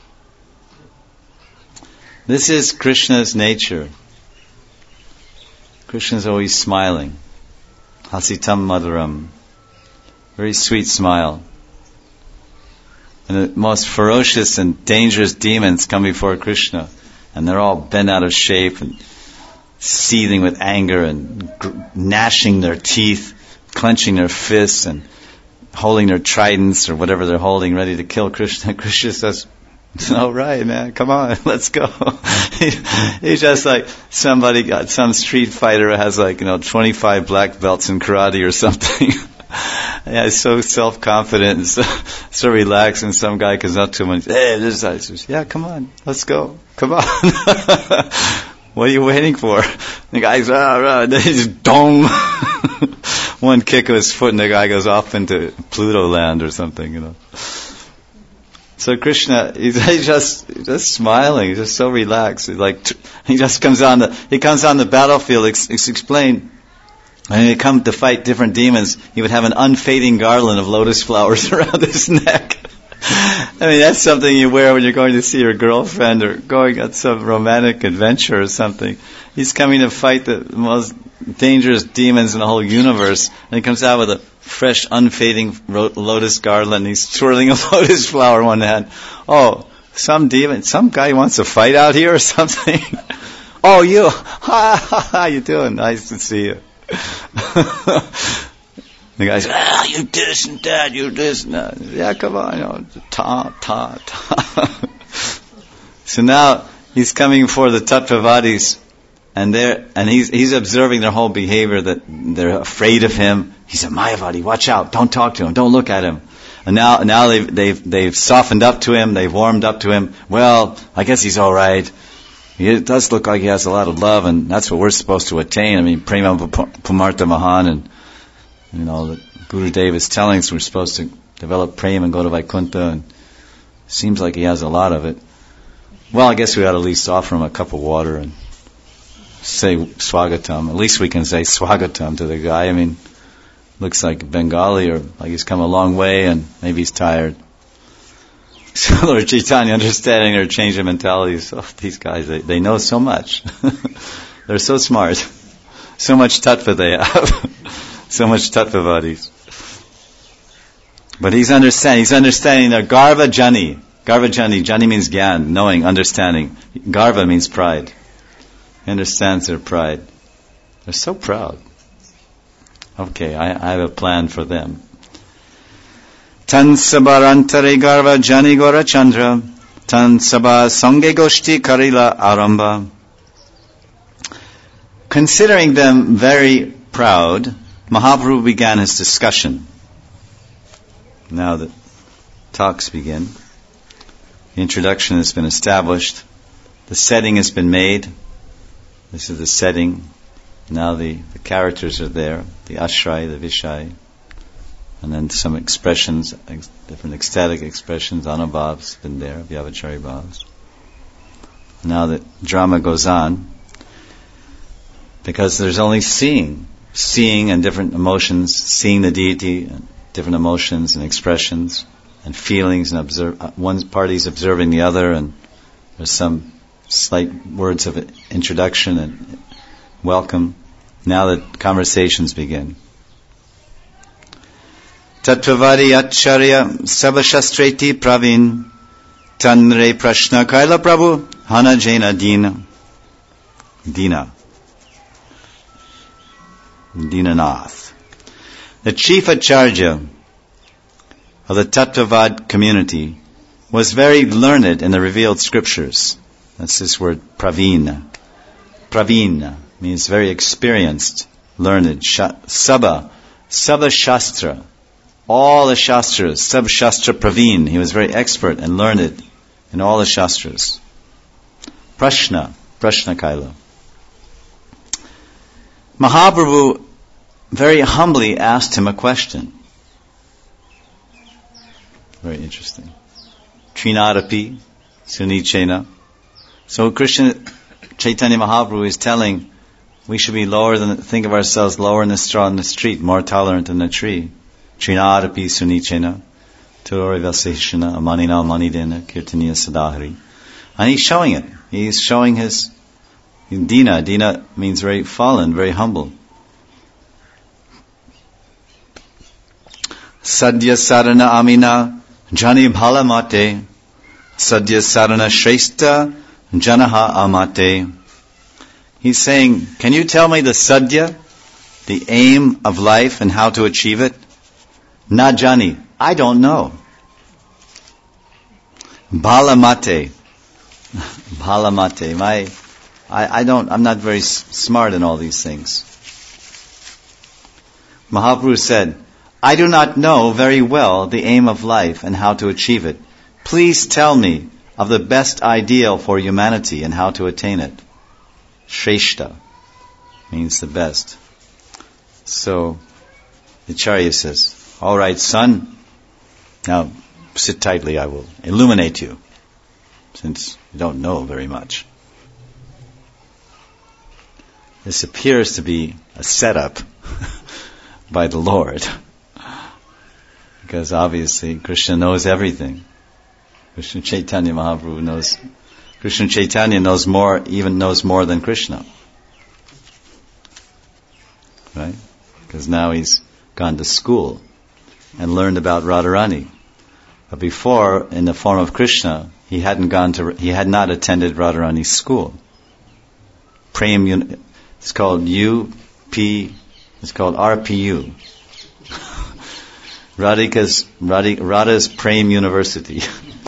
This is Krishna's nature. Krishna is always smiling. Hasitam Madhuram. Very sweet smile. And the most ferocious and dangerous demons come before Krishna, and they're all bent out of shape and seething with anger and gr- gnashing their teeth, clenching their fists and holding their tridents or whatever they're holding, ready to kill Krishna. Krishna says, all right, man, come on, let's go. he, he's just like somebody got, some street fighter has like, you know, twenty-five black belts in karate or something. Yeah, he's so self-confident and so, so relaxed, and some guy comes up to him and says, hey, this is, says, yeah, come on, let's go, come on. What are you waiting for? The guy's, ah, rah, then he just, dong. One kick of his foot and the guy goes off into Pluto land or something, you know. So Krishna, he's, he's just he's just smiling. He's just so relaxed. He's like he just comes on the he comes on the battlefield. It's, it's explained. When he come to fight different demons, he would have an unfading garland of lotus flowers around his neck. I mean, that's something you wear when you're going to see your girlfriend or going on some romantic adventure or something. He's coming to fight the most dangerous demons in the whole universe, and he comes out with a fresh, unfading lotus garland. He's twirling a lotus flower in one hand. Oh, some demon, some guy wants to fight out here or something. Oh, you, ha, ha, how you doing? Nice to see you. The guy says, ah, you this and that, you this and that. Yeah, come on, you know, ta, ta, ta. So now he's coming for the Tattvavadis, and they're, and he's, he's observing their whole behavior, that they're afraid of him. He's a Mayavadi, watch out, don't talk to him, don't look at him. And now, now they've, they've, they've softened up to him, they've warmed up to him. Well, I guess he's alright. He does look like he has a lot of love, and that's what we're supposed to attain. I mean, Prema Pumartha Mahan, and, you know, the Gurudev is telling us we're supposed to develop prema and go to Vaikuntha, and seems like he has a lot of it. Well, I guess we ought to at least offer him a cup of water and say Swagatam. At least we can say Swagatam to the guy. I mean, looks like Bengali, or like he's come a long way and maybe he's tired. So Lord Chaitanya, understanding their change of mentality, so these guys, they, they know so much. They're so smart. So much tattva they have. So much Tattvavadis. But he's understanding, he's understanding their Garva Jani. Garva Jani, Jani means Gyan, knowing, understanding. Garva means pride. He understands their pride. They're so proud. Okay, I, I have a plan for them. Tan sabarantare garva jani gora chandra, tan sabha sange goshti karila aramba. Considering them very proud, Mahaprabhu began his discussion. Now the talks begin. The introduction has been established. The setting has been made. This is the setting. Now the, the characters are there, the ashray, the vishay, and then some expressions, ex- different ecstatic expressions, anubhavs been there, vyavachari bhavs. Now the drama goes on, because there's only seeing, seeing and different emotions, seeing the deity, and different emotions and expressions and feelings, and observe, uh, one party's observing the other, and there's some slight words of introduction and welcome. Now the conversations begin. Tattvavadi acharya sabashastreti pravin tanre prashna kaila prabhu hana jena dina dina dinanath. The chief acharya of the Tattvavad community was very learned in the revealed scriptures. That's this word pravina. Pravina means very experienced, learned. Sabha, Sabha Shastra, all the Shastras, Sabha Shastra Praveen. He was very expert and learned in all the Shastras. Prashna, Prashna Kaila. Mahaprabhu very humbly asked him a question. Very interesting. Trinadapi, Sunichena. So Krishna Chaitanya Mahaprabhu is telling we should be lower than, think of ourselves lower than the straw in the street, more tolerant than the tree. Trinadapi Sunichena, Turori Vaseshana, Amanina Manidena, Kirtaniya Sadahari. And he's showing it. He's showing his Dina. Dina means very fallen, very humble. Sadhya Sarana Amina, Jani Bhala Mate, Sadhya Sarana Shrestha, Janaha Amate. He's saying, can you tell me the sadhya, the aim of life and how to achieve it? Na jani, I don't know. Balamate, balamate. My, I, I don't. I'm not very s- smart in all these things. Mahaprabhu said, I do not know very well the aim of life and how to achieve it. Please tell me of the best ideal for humanity and how to attain it. Shrestha means the best. So, the Acharya says, all right, son, now sit tightly, I will illuminate you, since you don't know very much. This appears to be a setup by the Lord, because obviously Krishna knows everything. Krishna Chaitanya Mahaprabhu knows Krishna Chaitanya knows more, even knows more than Krishna. Right? Because now he's gone to school and learned about Radharani. But before, in the form of Krishna, he hadn't gone to, he had not attended Radharani's school. Prem, it's called U P, it's called R P U. Radhika's, Radha, Radha's Prem University.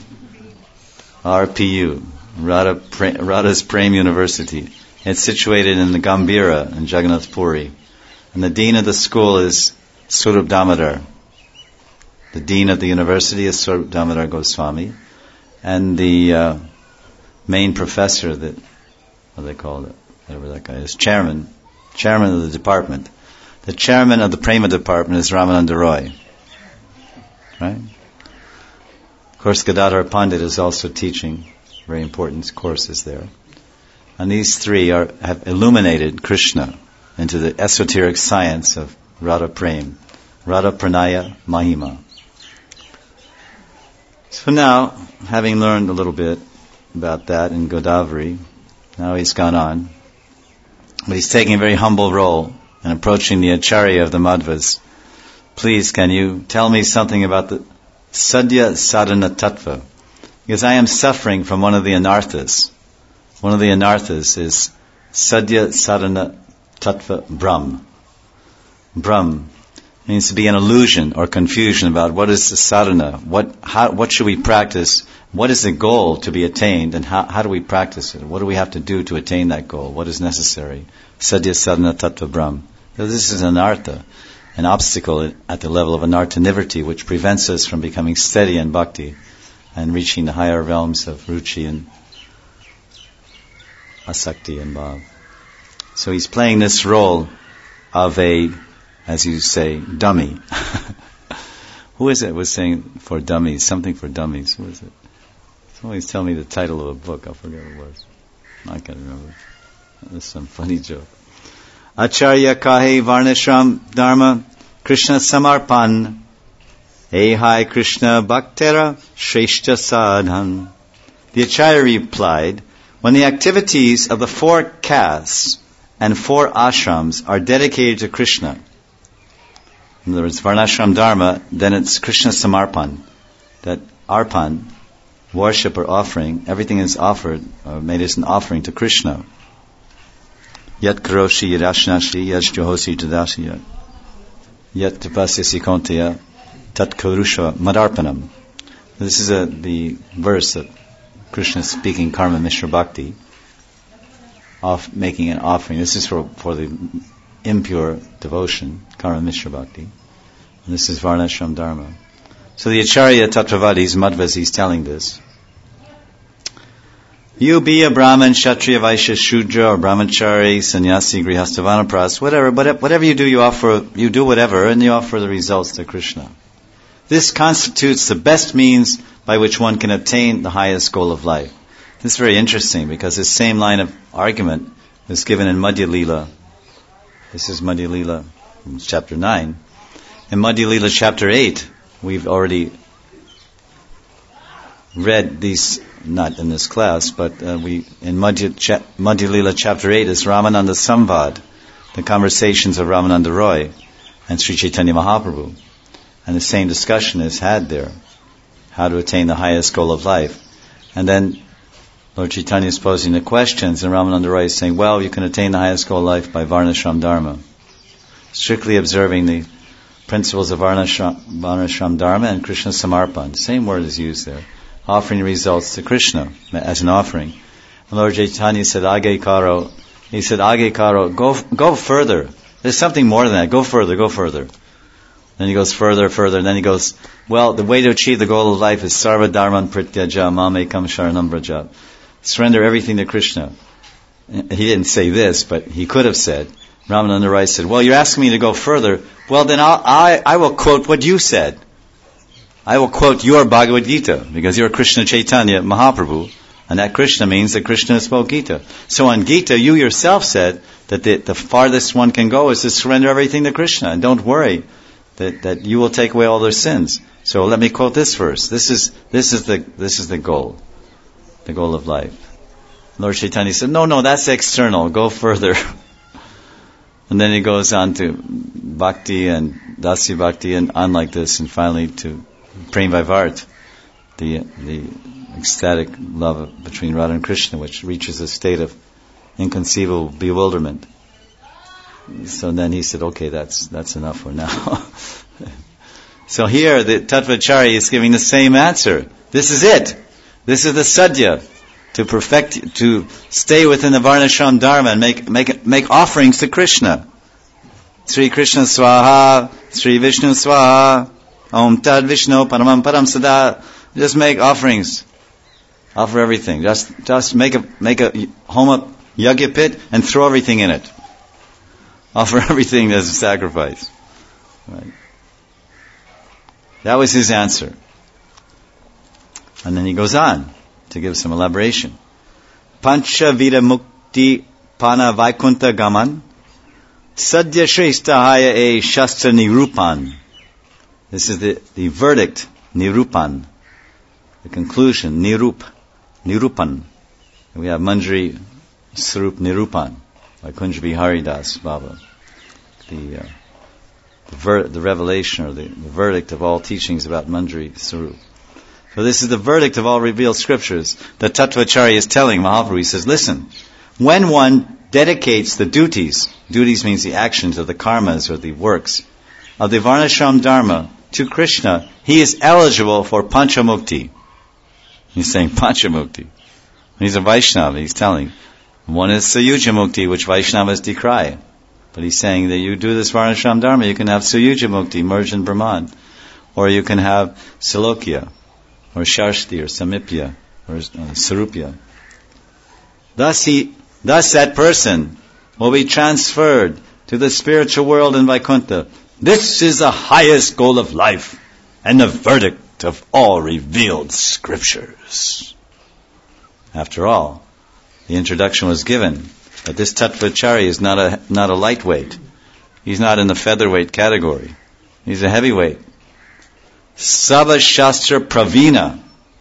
R P U. Radha, Radha's Prem University. It's situated in the Gambhira in Jagannath Puri. And the dean of the school is Swarup Damodar. The dean of the university is Swarup Damodar Goswami. And the uh, main professor, that, what do they call it? Whatever that guy is, chairman, chairman of the department. The chairman of the Prema department is Ramananda Roy. Right? Of course, Gadadhar Pandit is also teaching very important courses there. And these three are, have illuminated Krishna into the esoteric science of Radha Prem, Radha Pranaya Mahima. So now, having learned a little bit about that in Godavari, now he's gone on. But he's taking a very humble role and approaching the Acharya of the Madhvas, please, can you tell me something about the Sadhya Sadhana Tattva? Because I am suffering from one of the anarthas. One of the anarthas is Sadhya Sadhana Tattva Brahm. Brahm means to be an illusion or confusion about what is the sadhana, what how what should we practice, what is the goal to be attained, and how, how do we practice it? What do we have to do to attain that goal? What is necessary? Sadhya Sadhana Tattva Brahm. So this is an anartha, an obstacle at the level of anartha nivritti, which prevents us from becoming steady in bhakti and reaching the higher realms of ruchi and asakti and bhav. So he's playing this role of a, as you say, dummy. Who is it was saying for dummies, something for dummies? Who is it? Somebody's telling me the title of a book. I forget what it was. I can't remember. That's some funny joke. Acharya kahe varnashram dharma Krishna samarpan ehai Krishna bhaktera shreshta sadhan. The Acharya replied, when the activities of the four castes and four ashrams are dedicated to Krishna, in other words, varnashram dharma, then it's Krishna samarpan, that arpan, worship or offering, everything is offered, or made as an offering to Krishna. Yat karoshi yadashnashi yat johosi tadashi yat tapasyasi konteya tat karusha madarpanam. This is a, the verse that Krishna is speaking karma mishra bhakti, off, making an offering. This is for, for the impure devotion, karma mishra bhakti. And this is varnashram dharma. So the Acharya Tattvavadis, Madhvas, he's telling this. You be a Brahmin, Kshatriya, Vaishya, Shudra, or Brahmachari, Sannyasi, Grihastha, Vanaprastha, whatever, but whatever you do, you offer, you do whatever, and you offer the results to Krishna. This constitutes the best means by which one can attain the highest goal of life. This is very interesting because this same line of argument is given in Madhya Lila. This is Madhya Lila, chapter nine. In Madhya Lila, chapter eight, we've already read these, not in this class, but uh, we in Madhya, cha- Madhya Lila, chapter eight is Ramananda Samvad, the conversations of Ramananda Roy and Sri Chaitanya Mahaprabhu. And the same discussion is had there, how to attain the highest goal of life. And then Lord Chaitanya is posing the questions, and Ramananda Roy is saying, well, you can attain the highest goal of life by Varnashram Dharma. Strictly observing the principles of Varnashram, Varnashram Dharma and Krishna Samarpan. Same word is used there. Offering results to Krishna as an offering. And Lord Chaitanya said, Age Karo, he said, Age Karo, go, go further. There's something more than that. Go further, go further. Then he goes further, further, and then he goes, well, the way to achieve the goal of life is Sarva Dharman Prityaja Mamekam Sharanam Braja. Surrender everything to Krishna. He didn't say this, but he could have said. Ramananda Rai said, well, you're asking me to go further. Well, then I'll, I, I will quote what you said. I will quote your Bhagavad Gita, because you're Krishna Chaitanya Mahaprabhu, and that Krishna means that Krishna spoke Gita. So on Gita, you yourself said that the, the farthest one can go is to surrender everything to Krishna, and don't worry that, that you will take away all their sins. So let me quote this verse. This is, this is the, this is the goal, the goal of life. Lord Chaitanya said, no, no, that's external, go further. And then he goes on to Bhakti and Dasya Bhakti and on like this, and finally to Prem Vaivart, the the ecstatic love between Radha and Krishna, which reaches a state of inconceivable bewilderment. So then he said, okay, that's that's enough for now. So here the Tattvacharya is giving the same answer. This is it. This is the sadhya to perfect, to stay within the Varnashram Dharma and make make make offerings to Krishna. Sri Krishna Swaha, Sri Vishnu Swaha, Om Tad Vishnu Paramam Param Sada. Just make offerings. Offer everything. Just just make a make a homa yagya pit and throw everything in it. Offer everything as a sacrifice. Right. That was his answer. And then he goes on to give some elaboration. Pancha Vida Mukti Pana Vaikunta Gaman Sadhya Shrestahaya E Shastra Nirupan. This is the, the verdict, Nirupan. The conclusion, Nirup, Nirupan. We have Manjari Sarup Nirupan by Kunj Bihari Das Baba. the uh, the, ver- the revelation or the, the verdict of all teachings about Manjari Swarup. So this is the verdict of all revealed scriptures that Tattvacharya is telling Mahaprabhu. He says, listen, when one dedicates the duties, duties means the actions or the karmas or the works, of the Varnashram Dharma to Krishna, he is eligible for Panchamukti. He's saying Panchamukti. He's a Vaishnava, he's telling. One is Sayuja Mukti, which Vaishnavas decry. But he's saying that you do this Varnashram Dharma, you can have Sayuja Mukti, merge in Brahman. Or you can have Salokya, or Sharshti, or Samipya, or uh, Sarupya. Thus he, thus that person will be transferred to the spiritual world in Vaikuntha. This is the highest goal of life and the verdict of all revealed scriptures. After all, the introduction was given that this Tattvacharya is not a not a lightweight. He's not in the featherweight category. He's a heavyweight. Sabha Shastra Pravina.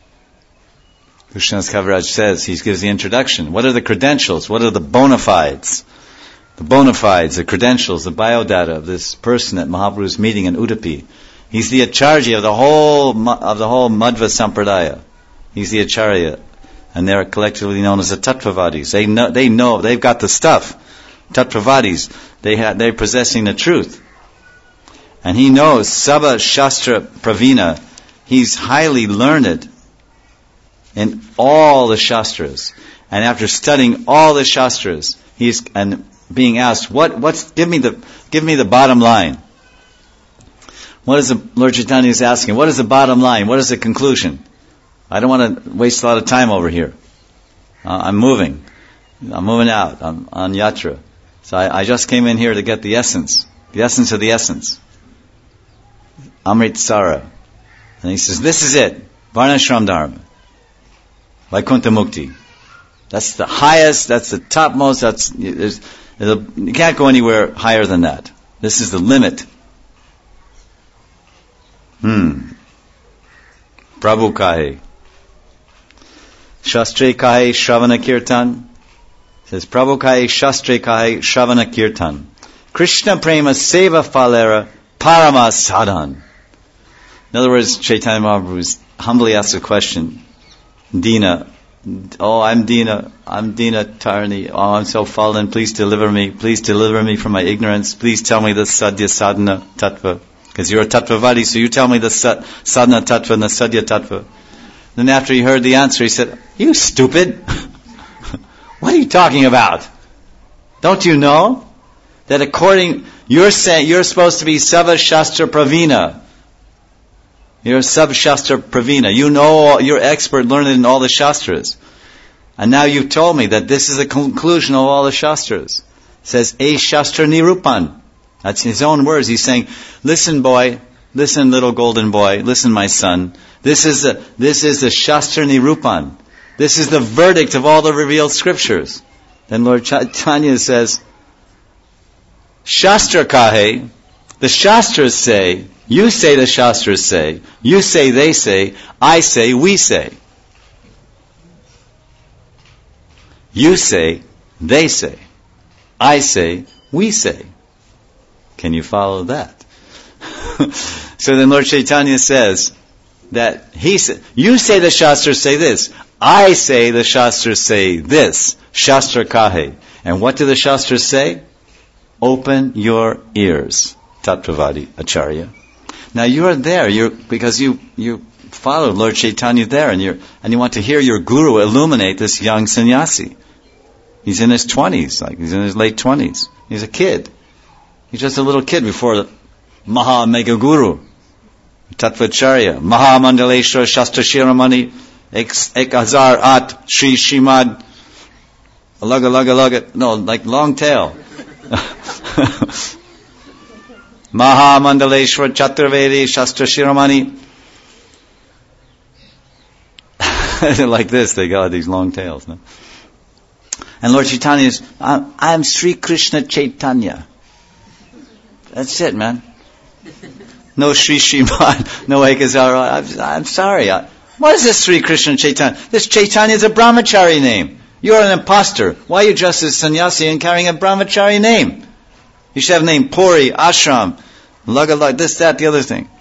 Krishnadas Kaviraj says, he gives the introduction. What are the credentials? What are the bona fides? The bona fides, the credentials, the biodata of this person at Mahaprabhu's meeting in Udupi. He's the acharya of the whole of the whole Madhva Sampradaya. He's the acharya, and they're collectively known as the Tattvavadis. They know, they know, they've got the stuff. Tattvavadis, they ha, they're possessing the truth, and he knows Sabha Shastra Pravina. He's highly learned in all the shastras, and after studying all the shastras, he's and being asked, what, what's, give me the, give me the bottom line. What is the, Lord Chaitanya is asking, what is the bottom line? What is the conclusion? I don't want to waste a lot of time over here. Uh, I'm moving. I'm moving out. I'm on yatra. So I, I just came in here to get the essence. The essence of the essence. Amrit Sara. And he says, this is it. Varnashram Dharma. Vaikuntha Mukti. That's the highest, that's the topmost, that's, there's, you can't go anywhere higher than that. This is the limit. Hmm. Prabhu Kahe. Shastre Kahe Shravana Kirtan. Says Prabhu Kahe Shastre Kahe Shravana Kirtan. Krishna Prema Seva Falera Parama Sadhan. In other words, Chaitanya Mahaprabhu humbly asks a question. Dina. Oh, I'm Dina. I'm Dina Tarani. Oh, I'm so fallen. Please deliver me. Please deliver me from my ignorance. Please tell me the Sadhya Sadhana Tattva. Because you're a Tattvavadi, so you tell me the Sadhana Tattva and the Sadhya Tattva. Then after he heard the answer, he said, you stupid. What are you talking about? Don't you know that according, you're saying, you're supposed to be Sabha Shastra Pravina. You're Sabha Shastra Pravina. You know, you're expert, learned in all the Shastras. And now you've told me that this is the conclusion of all the Shastras. It says, A Shastra Nirupan. That's his own words. He's saying, listen boy, listen little golden boy, listen my son. This is the, this is the Shastra Nirupan. This is the verdict of all the revealed scriptures. Then Lord Chaitanya says, Shastra Kahe, the Shastras say, you say the Shastras say, you say they say, I say we say. You say, they say, I say, we say. Can you follow that? So then Lord Chaitanya says that he said, you say the Shastras say this, I say the Shastras say this, Shastra Kahe. And what do the Shastras say? Open your ears, Tattvavadi Acharya. Now you're there, you're because you you followed Lord Chaitanya there, and you and you want to hear your guru illuminate this young sannyasi. He's in his twenties, like he's in his late twenties. He's a kid. He's just a little kid before the Maha Mega Guru, Tattvacharya, Maha Mandaleshwar Shastra Shiromani, Ek Hazar At Shri Shrimad, Alaga Laga Laga, no, like long tail. Maha Mandaleshwar Chaturvedi Shastra Shiromani. Like this, they got these long tails. No? And Lord Chaitanya is, I'm, I'm Sri Krishna Chaitanya. That's it, man. No Sri Shrimad, no Ekazara. I'm, I'm sorry. I, what is this Sri Krishna Chaitanya? This Chaitanya is a brahmachari name. You're an imposter. Why are you dressed as sannyasi and carrying a brahmachari name? You should have named Puri, Ashram, Laga, this, that, the other thing.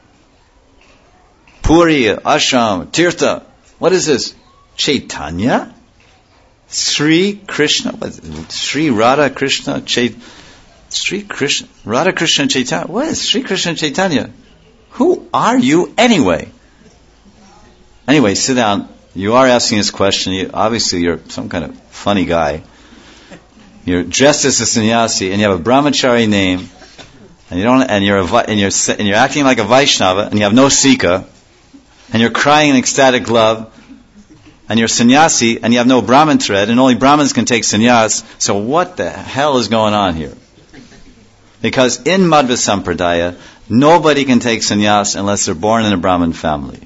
Puri, Ashram, Tirtha. What is this? Chaitanya? Sri Krishna? What is it? Sri Radha Krishna? Chait- Sri Krishna? Radha Krishna Chaitanya? What is Sri Krishna Chaitanya? Who are you anyway? Anyway, sit down. You are asking this question. You, obviously, you're some kind of funny guy. You're dressed as a sannyasi, and you have a brahmachari name, and you don't, and you're a, and you're and you're acting like a Vaishnava, and you have no sika, and you're crying in ecstatic love, and you're sannyasi, and you have no Brahman thread, and only Brahmins can take sannyas. So what the hell is going on here? Because in Madhva Sampradaya, nobody can take sannyas unless they're born in a Brahmin family.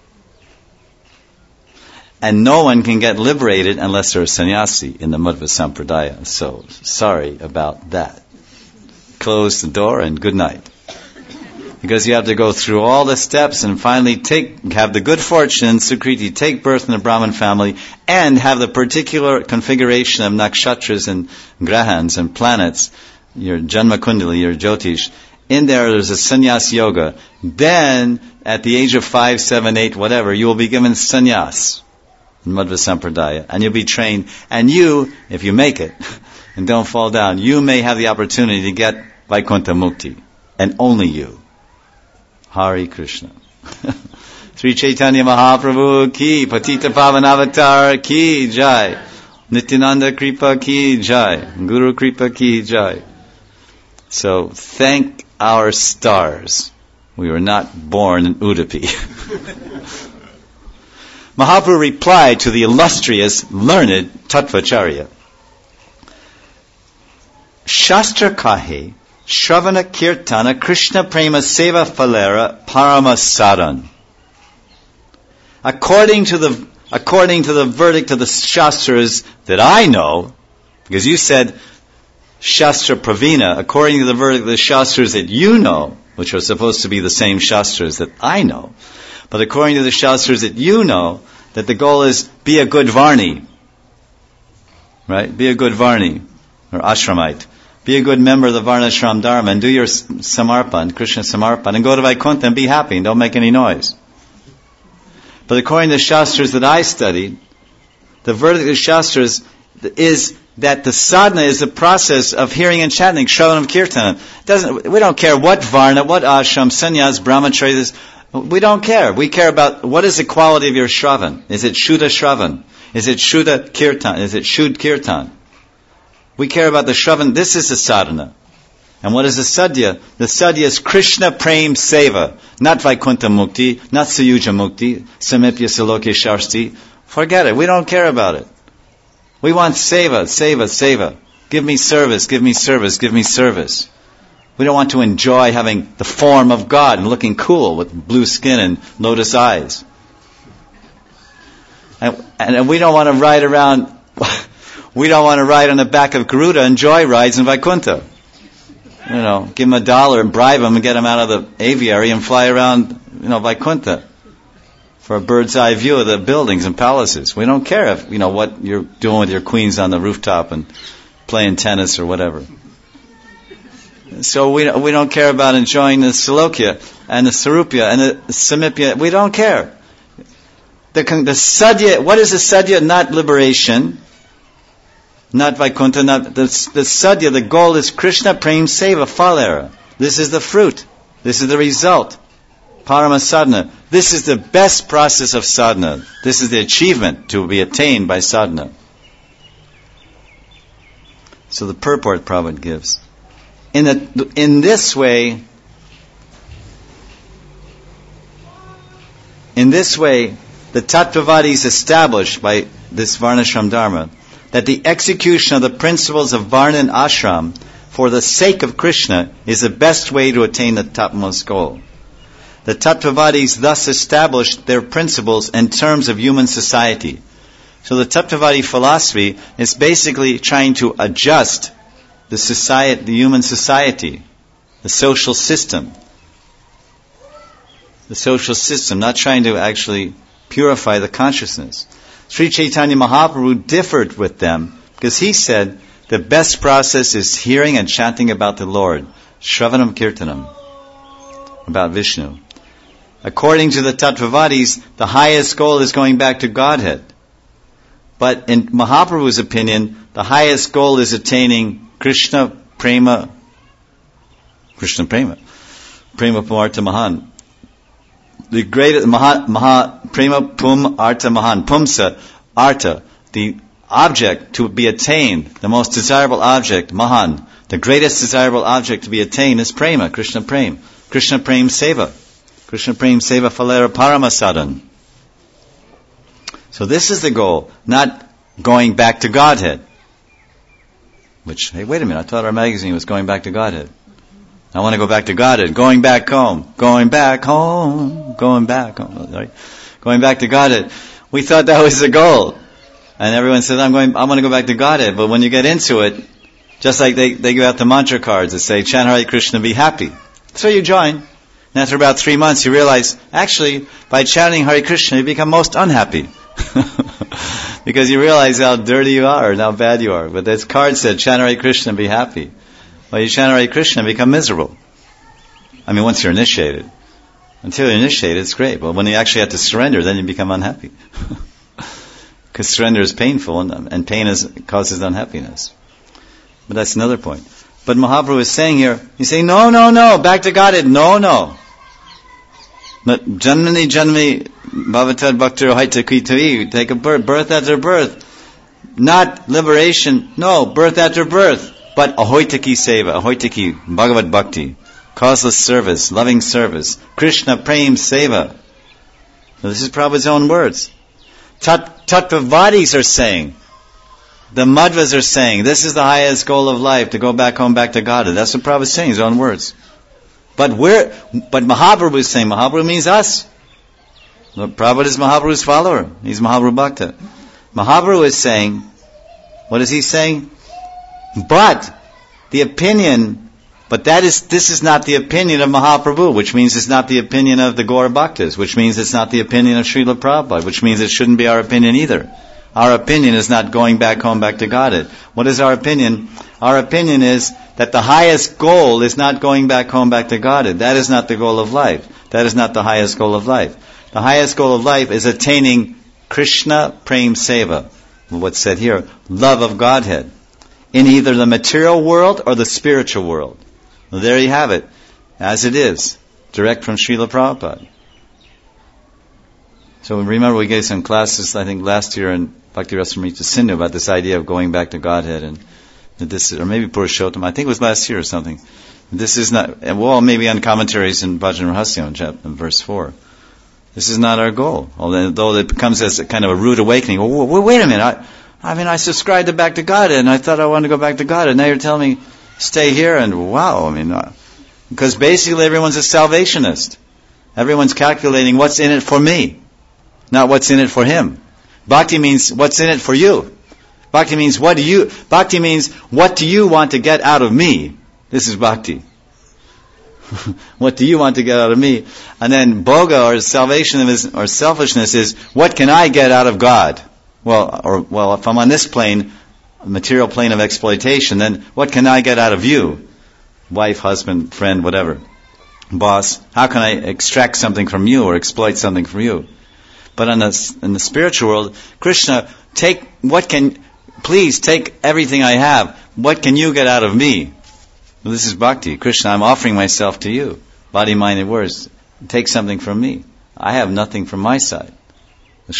And no one can get liberated unless they're a sannyasi in the Madhva Sampradaya. So, sorry about that. Close the door and good night. Because you have to go through all the steps and finally take, have the good fortune, Sukriti, take birth in a Brahmin family and have the particular configuration of nakshatras and grahans and planets, your Janma Kundali, your Jyotish. In there, there's a sannyas yoga. Then, at the age of five, seven, eight, whatever, you will be given sannyas in Madhva Sampradaya, and you'll be trained. And you, if you make it, and don't fall down, you may have the opportunity to get Vaikuntha Mukti. And only you. Hare Krishna. Sri Chaitanya Mahaprabhu ki, Patita Pavanavatar ki jai. Nityananda Kripa ki jai. Guru Kripa ki jai. So, thank our stars. We were not born in Udupi. Mahaprabhu replied to the illustrious, learned Tattvacharya. Shastra kahe, Shravana Kirtana, Krishna Prema Seva Falera, Parama Saran. According to the, according to the verdict of the Shastras that I know, because you said Shastra Pravina, according to the verdict of the Shastras that you know, which are supposed to be the same Shastras that I know, but according to the Shastras that you know, that the goal is be a good Varni. Right? Be a good Varni, or Ashramite. Be a good member of the Varnashram Dharma and do your Samarpan, Krishna Samarpan, and go to Vaikuntha and be happy and don't make any noise. But according to the Shastras that I studied, the verdict of the Shastras is that the sadhana is the process of hearing and chanting, Shravanam Kirtana. Doesn't, we don't care what Varna, what Ashram, Sannyas, Brahmacharya, this. We don't care. We care about what is the quality of your Shravan. Is it Shuddha Shravan? Is it Shuddha Kirtan? Is it Shuddha Kirtan? We care about the Shravan. This is the sadhana. And what is the sadhya? The sadhya is Krishna Prem Seva. Not Vaikuntha Mukti, not Sayuja Mukti, Samipya Saloke Sharsti. Forget it. We don't care about it. We want seva, seva, seva. Give me service, give me service, give me service. We don't want to enjoy having the form of God and looking cool with blue skin and lotus eyes. And, and we don't want to ride around, we don't want to ride on the back of Garuda and joy rides in Vaikuntha. You know, give him a dollar and bribe him and get him out of the aviary and fly around, you know, Vaikuntha for a bird's eye view of the buildings and palaces. We don't care if, you know, what you're doing with your queens on the rooftop and playing tennis or whatever. So we we don't care about enjoying the Salokya and the Sarupya and the Samipya. We don't care. The, the sadhya, what is the sadhya? Not liberation, not Vaikuntha, not the, the sadhya. The goal is Krishna Prem Seva Falera. This is the fruit. This is the result. Parama sadhana. This is the best process of sadhana. This is the achievement to be attained by sadhana. So the purport Prabhupada gives. In, the, in this way, in this way, the Tattvavadis established by this Varnashram Dharma that the execution of the principles of Varna and Ashram for the sake of Krishna is the best way to attain the topmost goal. The Tattvavadis thus established their principles in terms of human society. So the Tattvavadi philosophy is basically trying to adjust the society, the human society, the social system. The social system, not trying to actually purify the consciousness. Sri Chaitanya Mahaprabhu differed with them because he said the best process is hearing and chanting about the Lord. Shravanam Kirtanam. About Vishnu. According to the Tattvavadis, the highest goal is going back to Godhead. But in Mahaprabhu's opinion, the highest goal is attaining Krishna Prema, Krishna Prema, Prema Pum Artha Mahan. The greatest, Maha, Maha, Prema Pum Artha Mahan, Pumsa, Artha, the object to be attained, the most desirable object, Mahan, the greatest desirable object to be attained is Prema, Krishna Prema, Krishna Prema Seva, Krishna Prema Seva Phalera Paramasadan. So this is the goal, not going back to Godhead. Which, hey, wait a minute, I thought our magazine was going back to Godhead. I want to go back to Godhead. Going back home. Going back home. Going back home. Right? Going back to Godhead. We thought that was the goal. And everyone said, I'm going, I want to go back to Godhead. But when you get into it, just like they, they give out the mantra cards that say, chant Hare Krishna, be happy. So you join. And after about three months, you realize, actually, by chanting Hare Krishna, you become most unhappy. Because you realize how dirty you are and how bad you are. But this card said, chant Hare Krishna, be happy. Well, you chant Hare Krishna and become miserable. I mean, once you're initiated. Until you're initiated, it's great. But when you actually have to surrender, then you become unhappy. Because surrender is painful, and, and pain is, causes unhappiness. But that's another point. But Mahaprabhu is saying here, he's saying, no, no, no, back to Godhead, no, no. Janmani Janmi Bhavatad Bhaktir Haita Kitari, take a birth, birth after birth. Not liberation, no, birth after birth. But ahoitaki seva, ahoitaki, Bhagavad Bhakti, causeless service, loving service, Krishna Prem Seva. Now, this is Prabhupada's own words. Tat, Tattvavadis are saying, the Madhvas are saying, this is the highest goal of life, to go back home, back to God. That's what Prabhupada is saying, his own words. But we're, but Mahaprabhu is saying, Mahaprabhu means us. Prabhupada is Mahaprabhu's follower. He's Mahaprabhu Bhakta. Mahaprabhu is saying, what is he saying? But the opinion, but that is, this is not the opinion of Mahaprabhu, which means it's not the opinion of the Gaura Bhaktas, which means it's not the opinion of Srila Prabhupada, which means it shouldn't be our opinion either. Our opinion is not going back home, back to Godhead. What is our opinion? Our opinion is that the highest goal is not going back home, back to Godhead. That is not the goal of life. That is not the highest goal of life. The highest goal of life is attaining Krishna Prem Seva. What's said here? Love of Godhead. In either the material world or the spiritual world. Well, there you have it. As it is. Direct from Srila Prabhupada. So remember we gave some classes, I think last year in Bhakti Rasamrita Sindhu about this idea of going back to Godhead, and this, or maybe Purushottam, I think it was last year or something. This is not, well, maybe on commentaries in Bhajan Rahasyam in, chapter, in verse four. This is not our goal. Although it becomes as a kind of a rude awakening. Well, wait a minute, I, I mean, I subscribed to back to Godhead, and I thought I wanted to go back to Godhead. Now you're telling me, stay here, and wow, I mean, uh, because basically everyone's a salvationist. Everyone's calculating what's in it for me, not what's in it for him. Bhakti means what's in it for you. Bhakti means what do you, Bhakti means what do you want to get out of me? This is Bhakti. What do you want to get out of me? And then Bhoga, or salvation is, or selfishness is, what can I get out of God? Well, or, well, if I'm on this plane, material plane of exploitation, then what can I get out of you? Wife, husband, friend, whatever. Boss, how can I extract something from you or exploit something from you? But in the, in the spiritual world, Krishna, take, what can, please take everything I have. What can you get out of me? Well, this is Bhakti. Krishna, I'm offering myself to you. Body, mind, and words. Take something from me. I have nothing from my side. This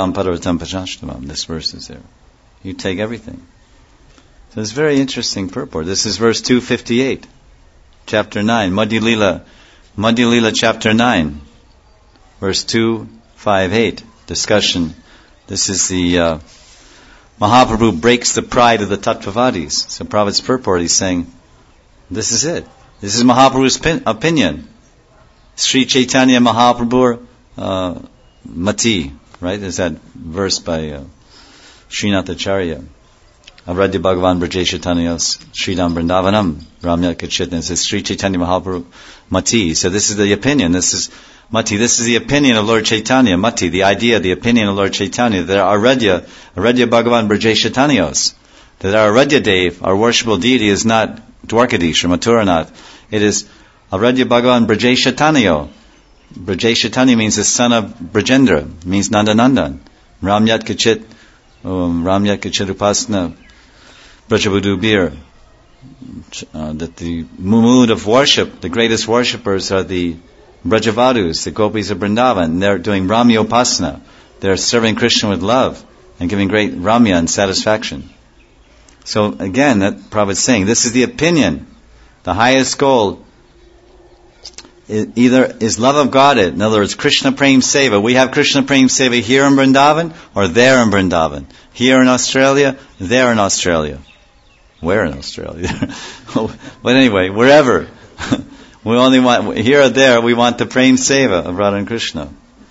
verse is there. You take everything. So it's very interesting purport. This is verse two fifty-eight. Chapter nine. Madhya Lila. Madhya Lila chapter nine. Verse two fifty-eight. Discussion. This is the uh, Mahaprabhu breaks the pride of the Tattvavadis. So Prabhupada's purport, he's saying, this is it. This is Mahaprabhu's pin- opinion. Sri Chaitanya Mahaprabhu uh, Mati, right? There's that verse by uh, Srinath Acharya. Avradya Bhagavan Brajeshitanyas Sridam Vrindavanam Ramya Kachit. It says Sri Chaitanya Mahaprabhu Mati. So this is the opinion. This is Mati. This is the opinion of Lord Chaitanya. Mati, the idea, the opinion of Lord Chaitanya. That Aradya, Aradya Bhagavan Brajeshitanyas. that our Radyadev, our worshipable deity, is not Dwarkadish or Mathuranath. It is Aradhya Bhagavan Brajeshatanyo. Brajeshatanya means the son of Brajendra, means Nandanandan. Ramyat Kachit, um, Ramyat Kachit Upasana, Brajabudubir. Uh, that the mood of worship, the greatest worshippers are the Brajavadus, the gopis of Vrindavan. They're doing Ramya Upasana. They're serving Krishna with love and giving great Ramya and satisfaction. So again, that Prabhupada is saying, this is the opinion. The highest goal is either is love of Godhead. In other words, Krishna Prem Seva. We have Krishna Prem Seva here in Vrindavan or there in Vrindavan. Here in Australia, there in Australia. Where in Australia? But anyway, wherever. We only want, here or there, we want the Prem Seva of Radha and Krishna.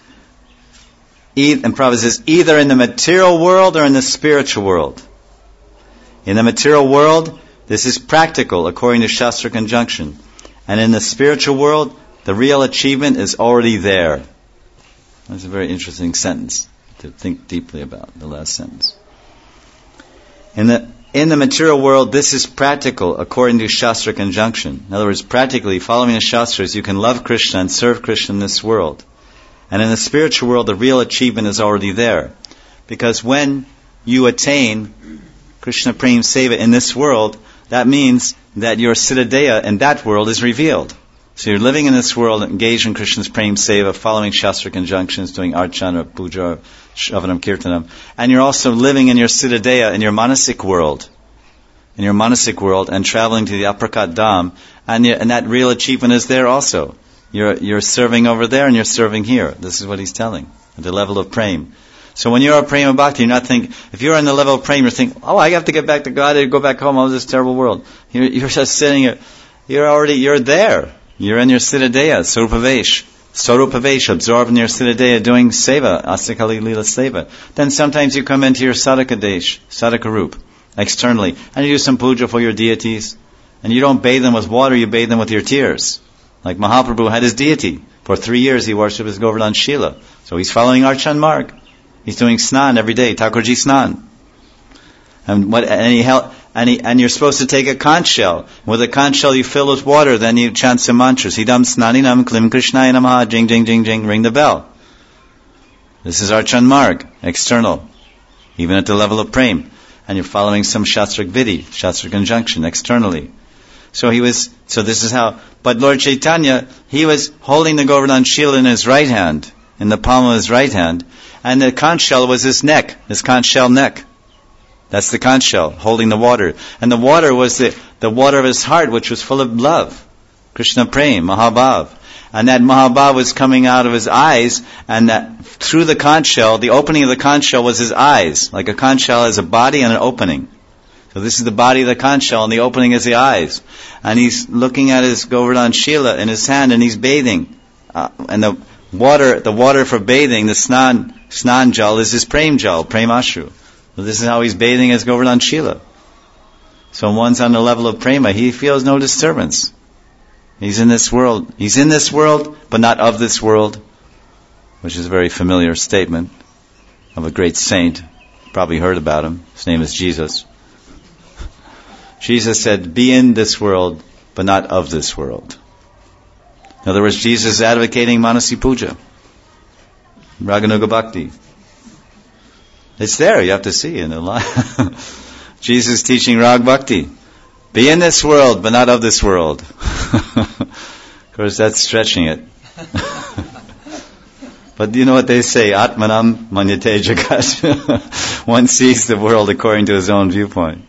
And Prabhupada says, either in the material world or in the spiritual world. In the material world, this is practical according to Shastra conjunction. And in the spiritual world, the real achievement is already there. That's a very interesting sentence to think deeply about, the last sentence. In the In the material world, this is practical according to Shastra conjunction. In other words, practically, following the Shastras, you can love Krishna and serve Krishna in this world. And in the spiritual world, the real achievement is already there. Because when you attain Krishna Prem Seva in this world, that means that your Siddhadeha in that world is revealed. So you're living in this world, engaged in Krishna's Prem Seva, following Shastra conjunctions, doing Archana, Puja, Shravanam, Kirtanam. And you're also living in your Siddhadeha, in your Manasic world. In your Manasic world, and traveling to the Aprakat Dham. And, and that real achievement is there also. You're, you're serving over there and you're serving here. This is what he's telling. At the level of Prem. So when you're a Prema Bhakti, you're not thinking, if you're on the level of Prem, you're thinking, oh, I have to get back to God, I go back home, oh, this terrible world. You're, you're just sitting here, you're already, you're there. You're in your Siddhadeha, Sarupavesh. Sarupavesh, absorbed in your Siddhadeha, doing Seva, Astakali Lila Seva. Then sometimes you come into your Sadhaka Desh, Sadhaka Rup, externally, and you do some puja for your deities. And you don't bathe them with water, you bathe them with your tears. Like Mahaprabhu had his deity. For three years he worshipped his Govardhan Shila. So he's following Archan Marg. He's doing Snan every day, Thakurji Snan. And what, and he held, and, he, and you're supposed to take a conch shell. With a conch shell you fill with water, then you chant some mantras. Hidam Snaninam Klim Krishnaya Namaha, jing, jing, jing, jing, ring the bell. This is Archan Marg, external. Even at the level of Prem. And you're following some Shastric Vidhi, Shastric conjunction, externally. So he was, so this is how, but Lord Chaitanya, he was holding the Govardhan Shila in his right hand, in the palm of his right hand, and the conch shell was his neck, his conch shell neck. That's the conch shell, holding the water. And the water was the, the water of his heart, which was full of love. Krishna Prem, Mahabhav. And that Mahabhav was coming out of his eyes, and that through the conch shell, the opening of the conch shell was his eyes. Like a conch shell has a body and an opening. So this is the body of the conch shell, and the opening is the eyes. And he's looking at his Govardhan Shila in his hand, and he's bathing. Uh, and the water, the water for bathing, the snan, snan jal is his prem jal, prem ashru. So this is how he's bathing his Govardhan Shila. So when one's on the level of prema, he feels no disturbance. He's in this world. He's in this world, but not of this world, which is a very familiar statement of a great saint. Probably heard about him. His name is Jesus. Jesus said, be in this world, but not of this world. In other words, Jesus is advocating Manasi Puja, Raganuga Bhakti. It's there, you have to see in the line. Jesus teaching Rag Bhakti. Be in this world, but not of this world. Of course, that's stretching it. But you know what they say, Atmanam Manyate Jagat. One sees the world according to his own viewpoint.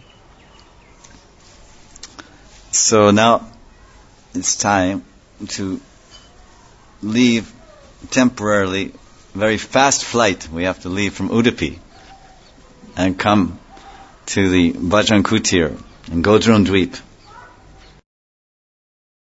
So now it's time to leave temporarily, very fast flight. We have to leave from Udupi and come to the Bajran Kutir and Godrun Dweep.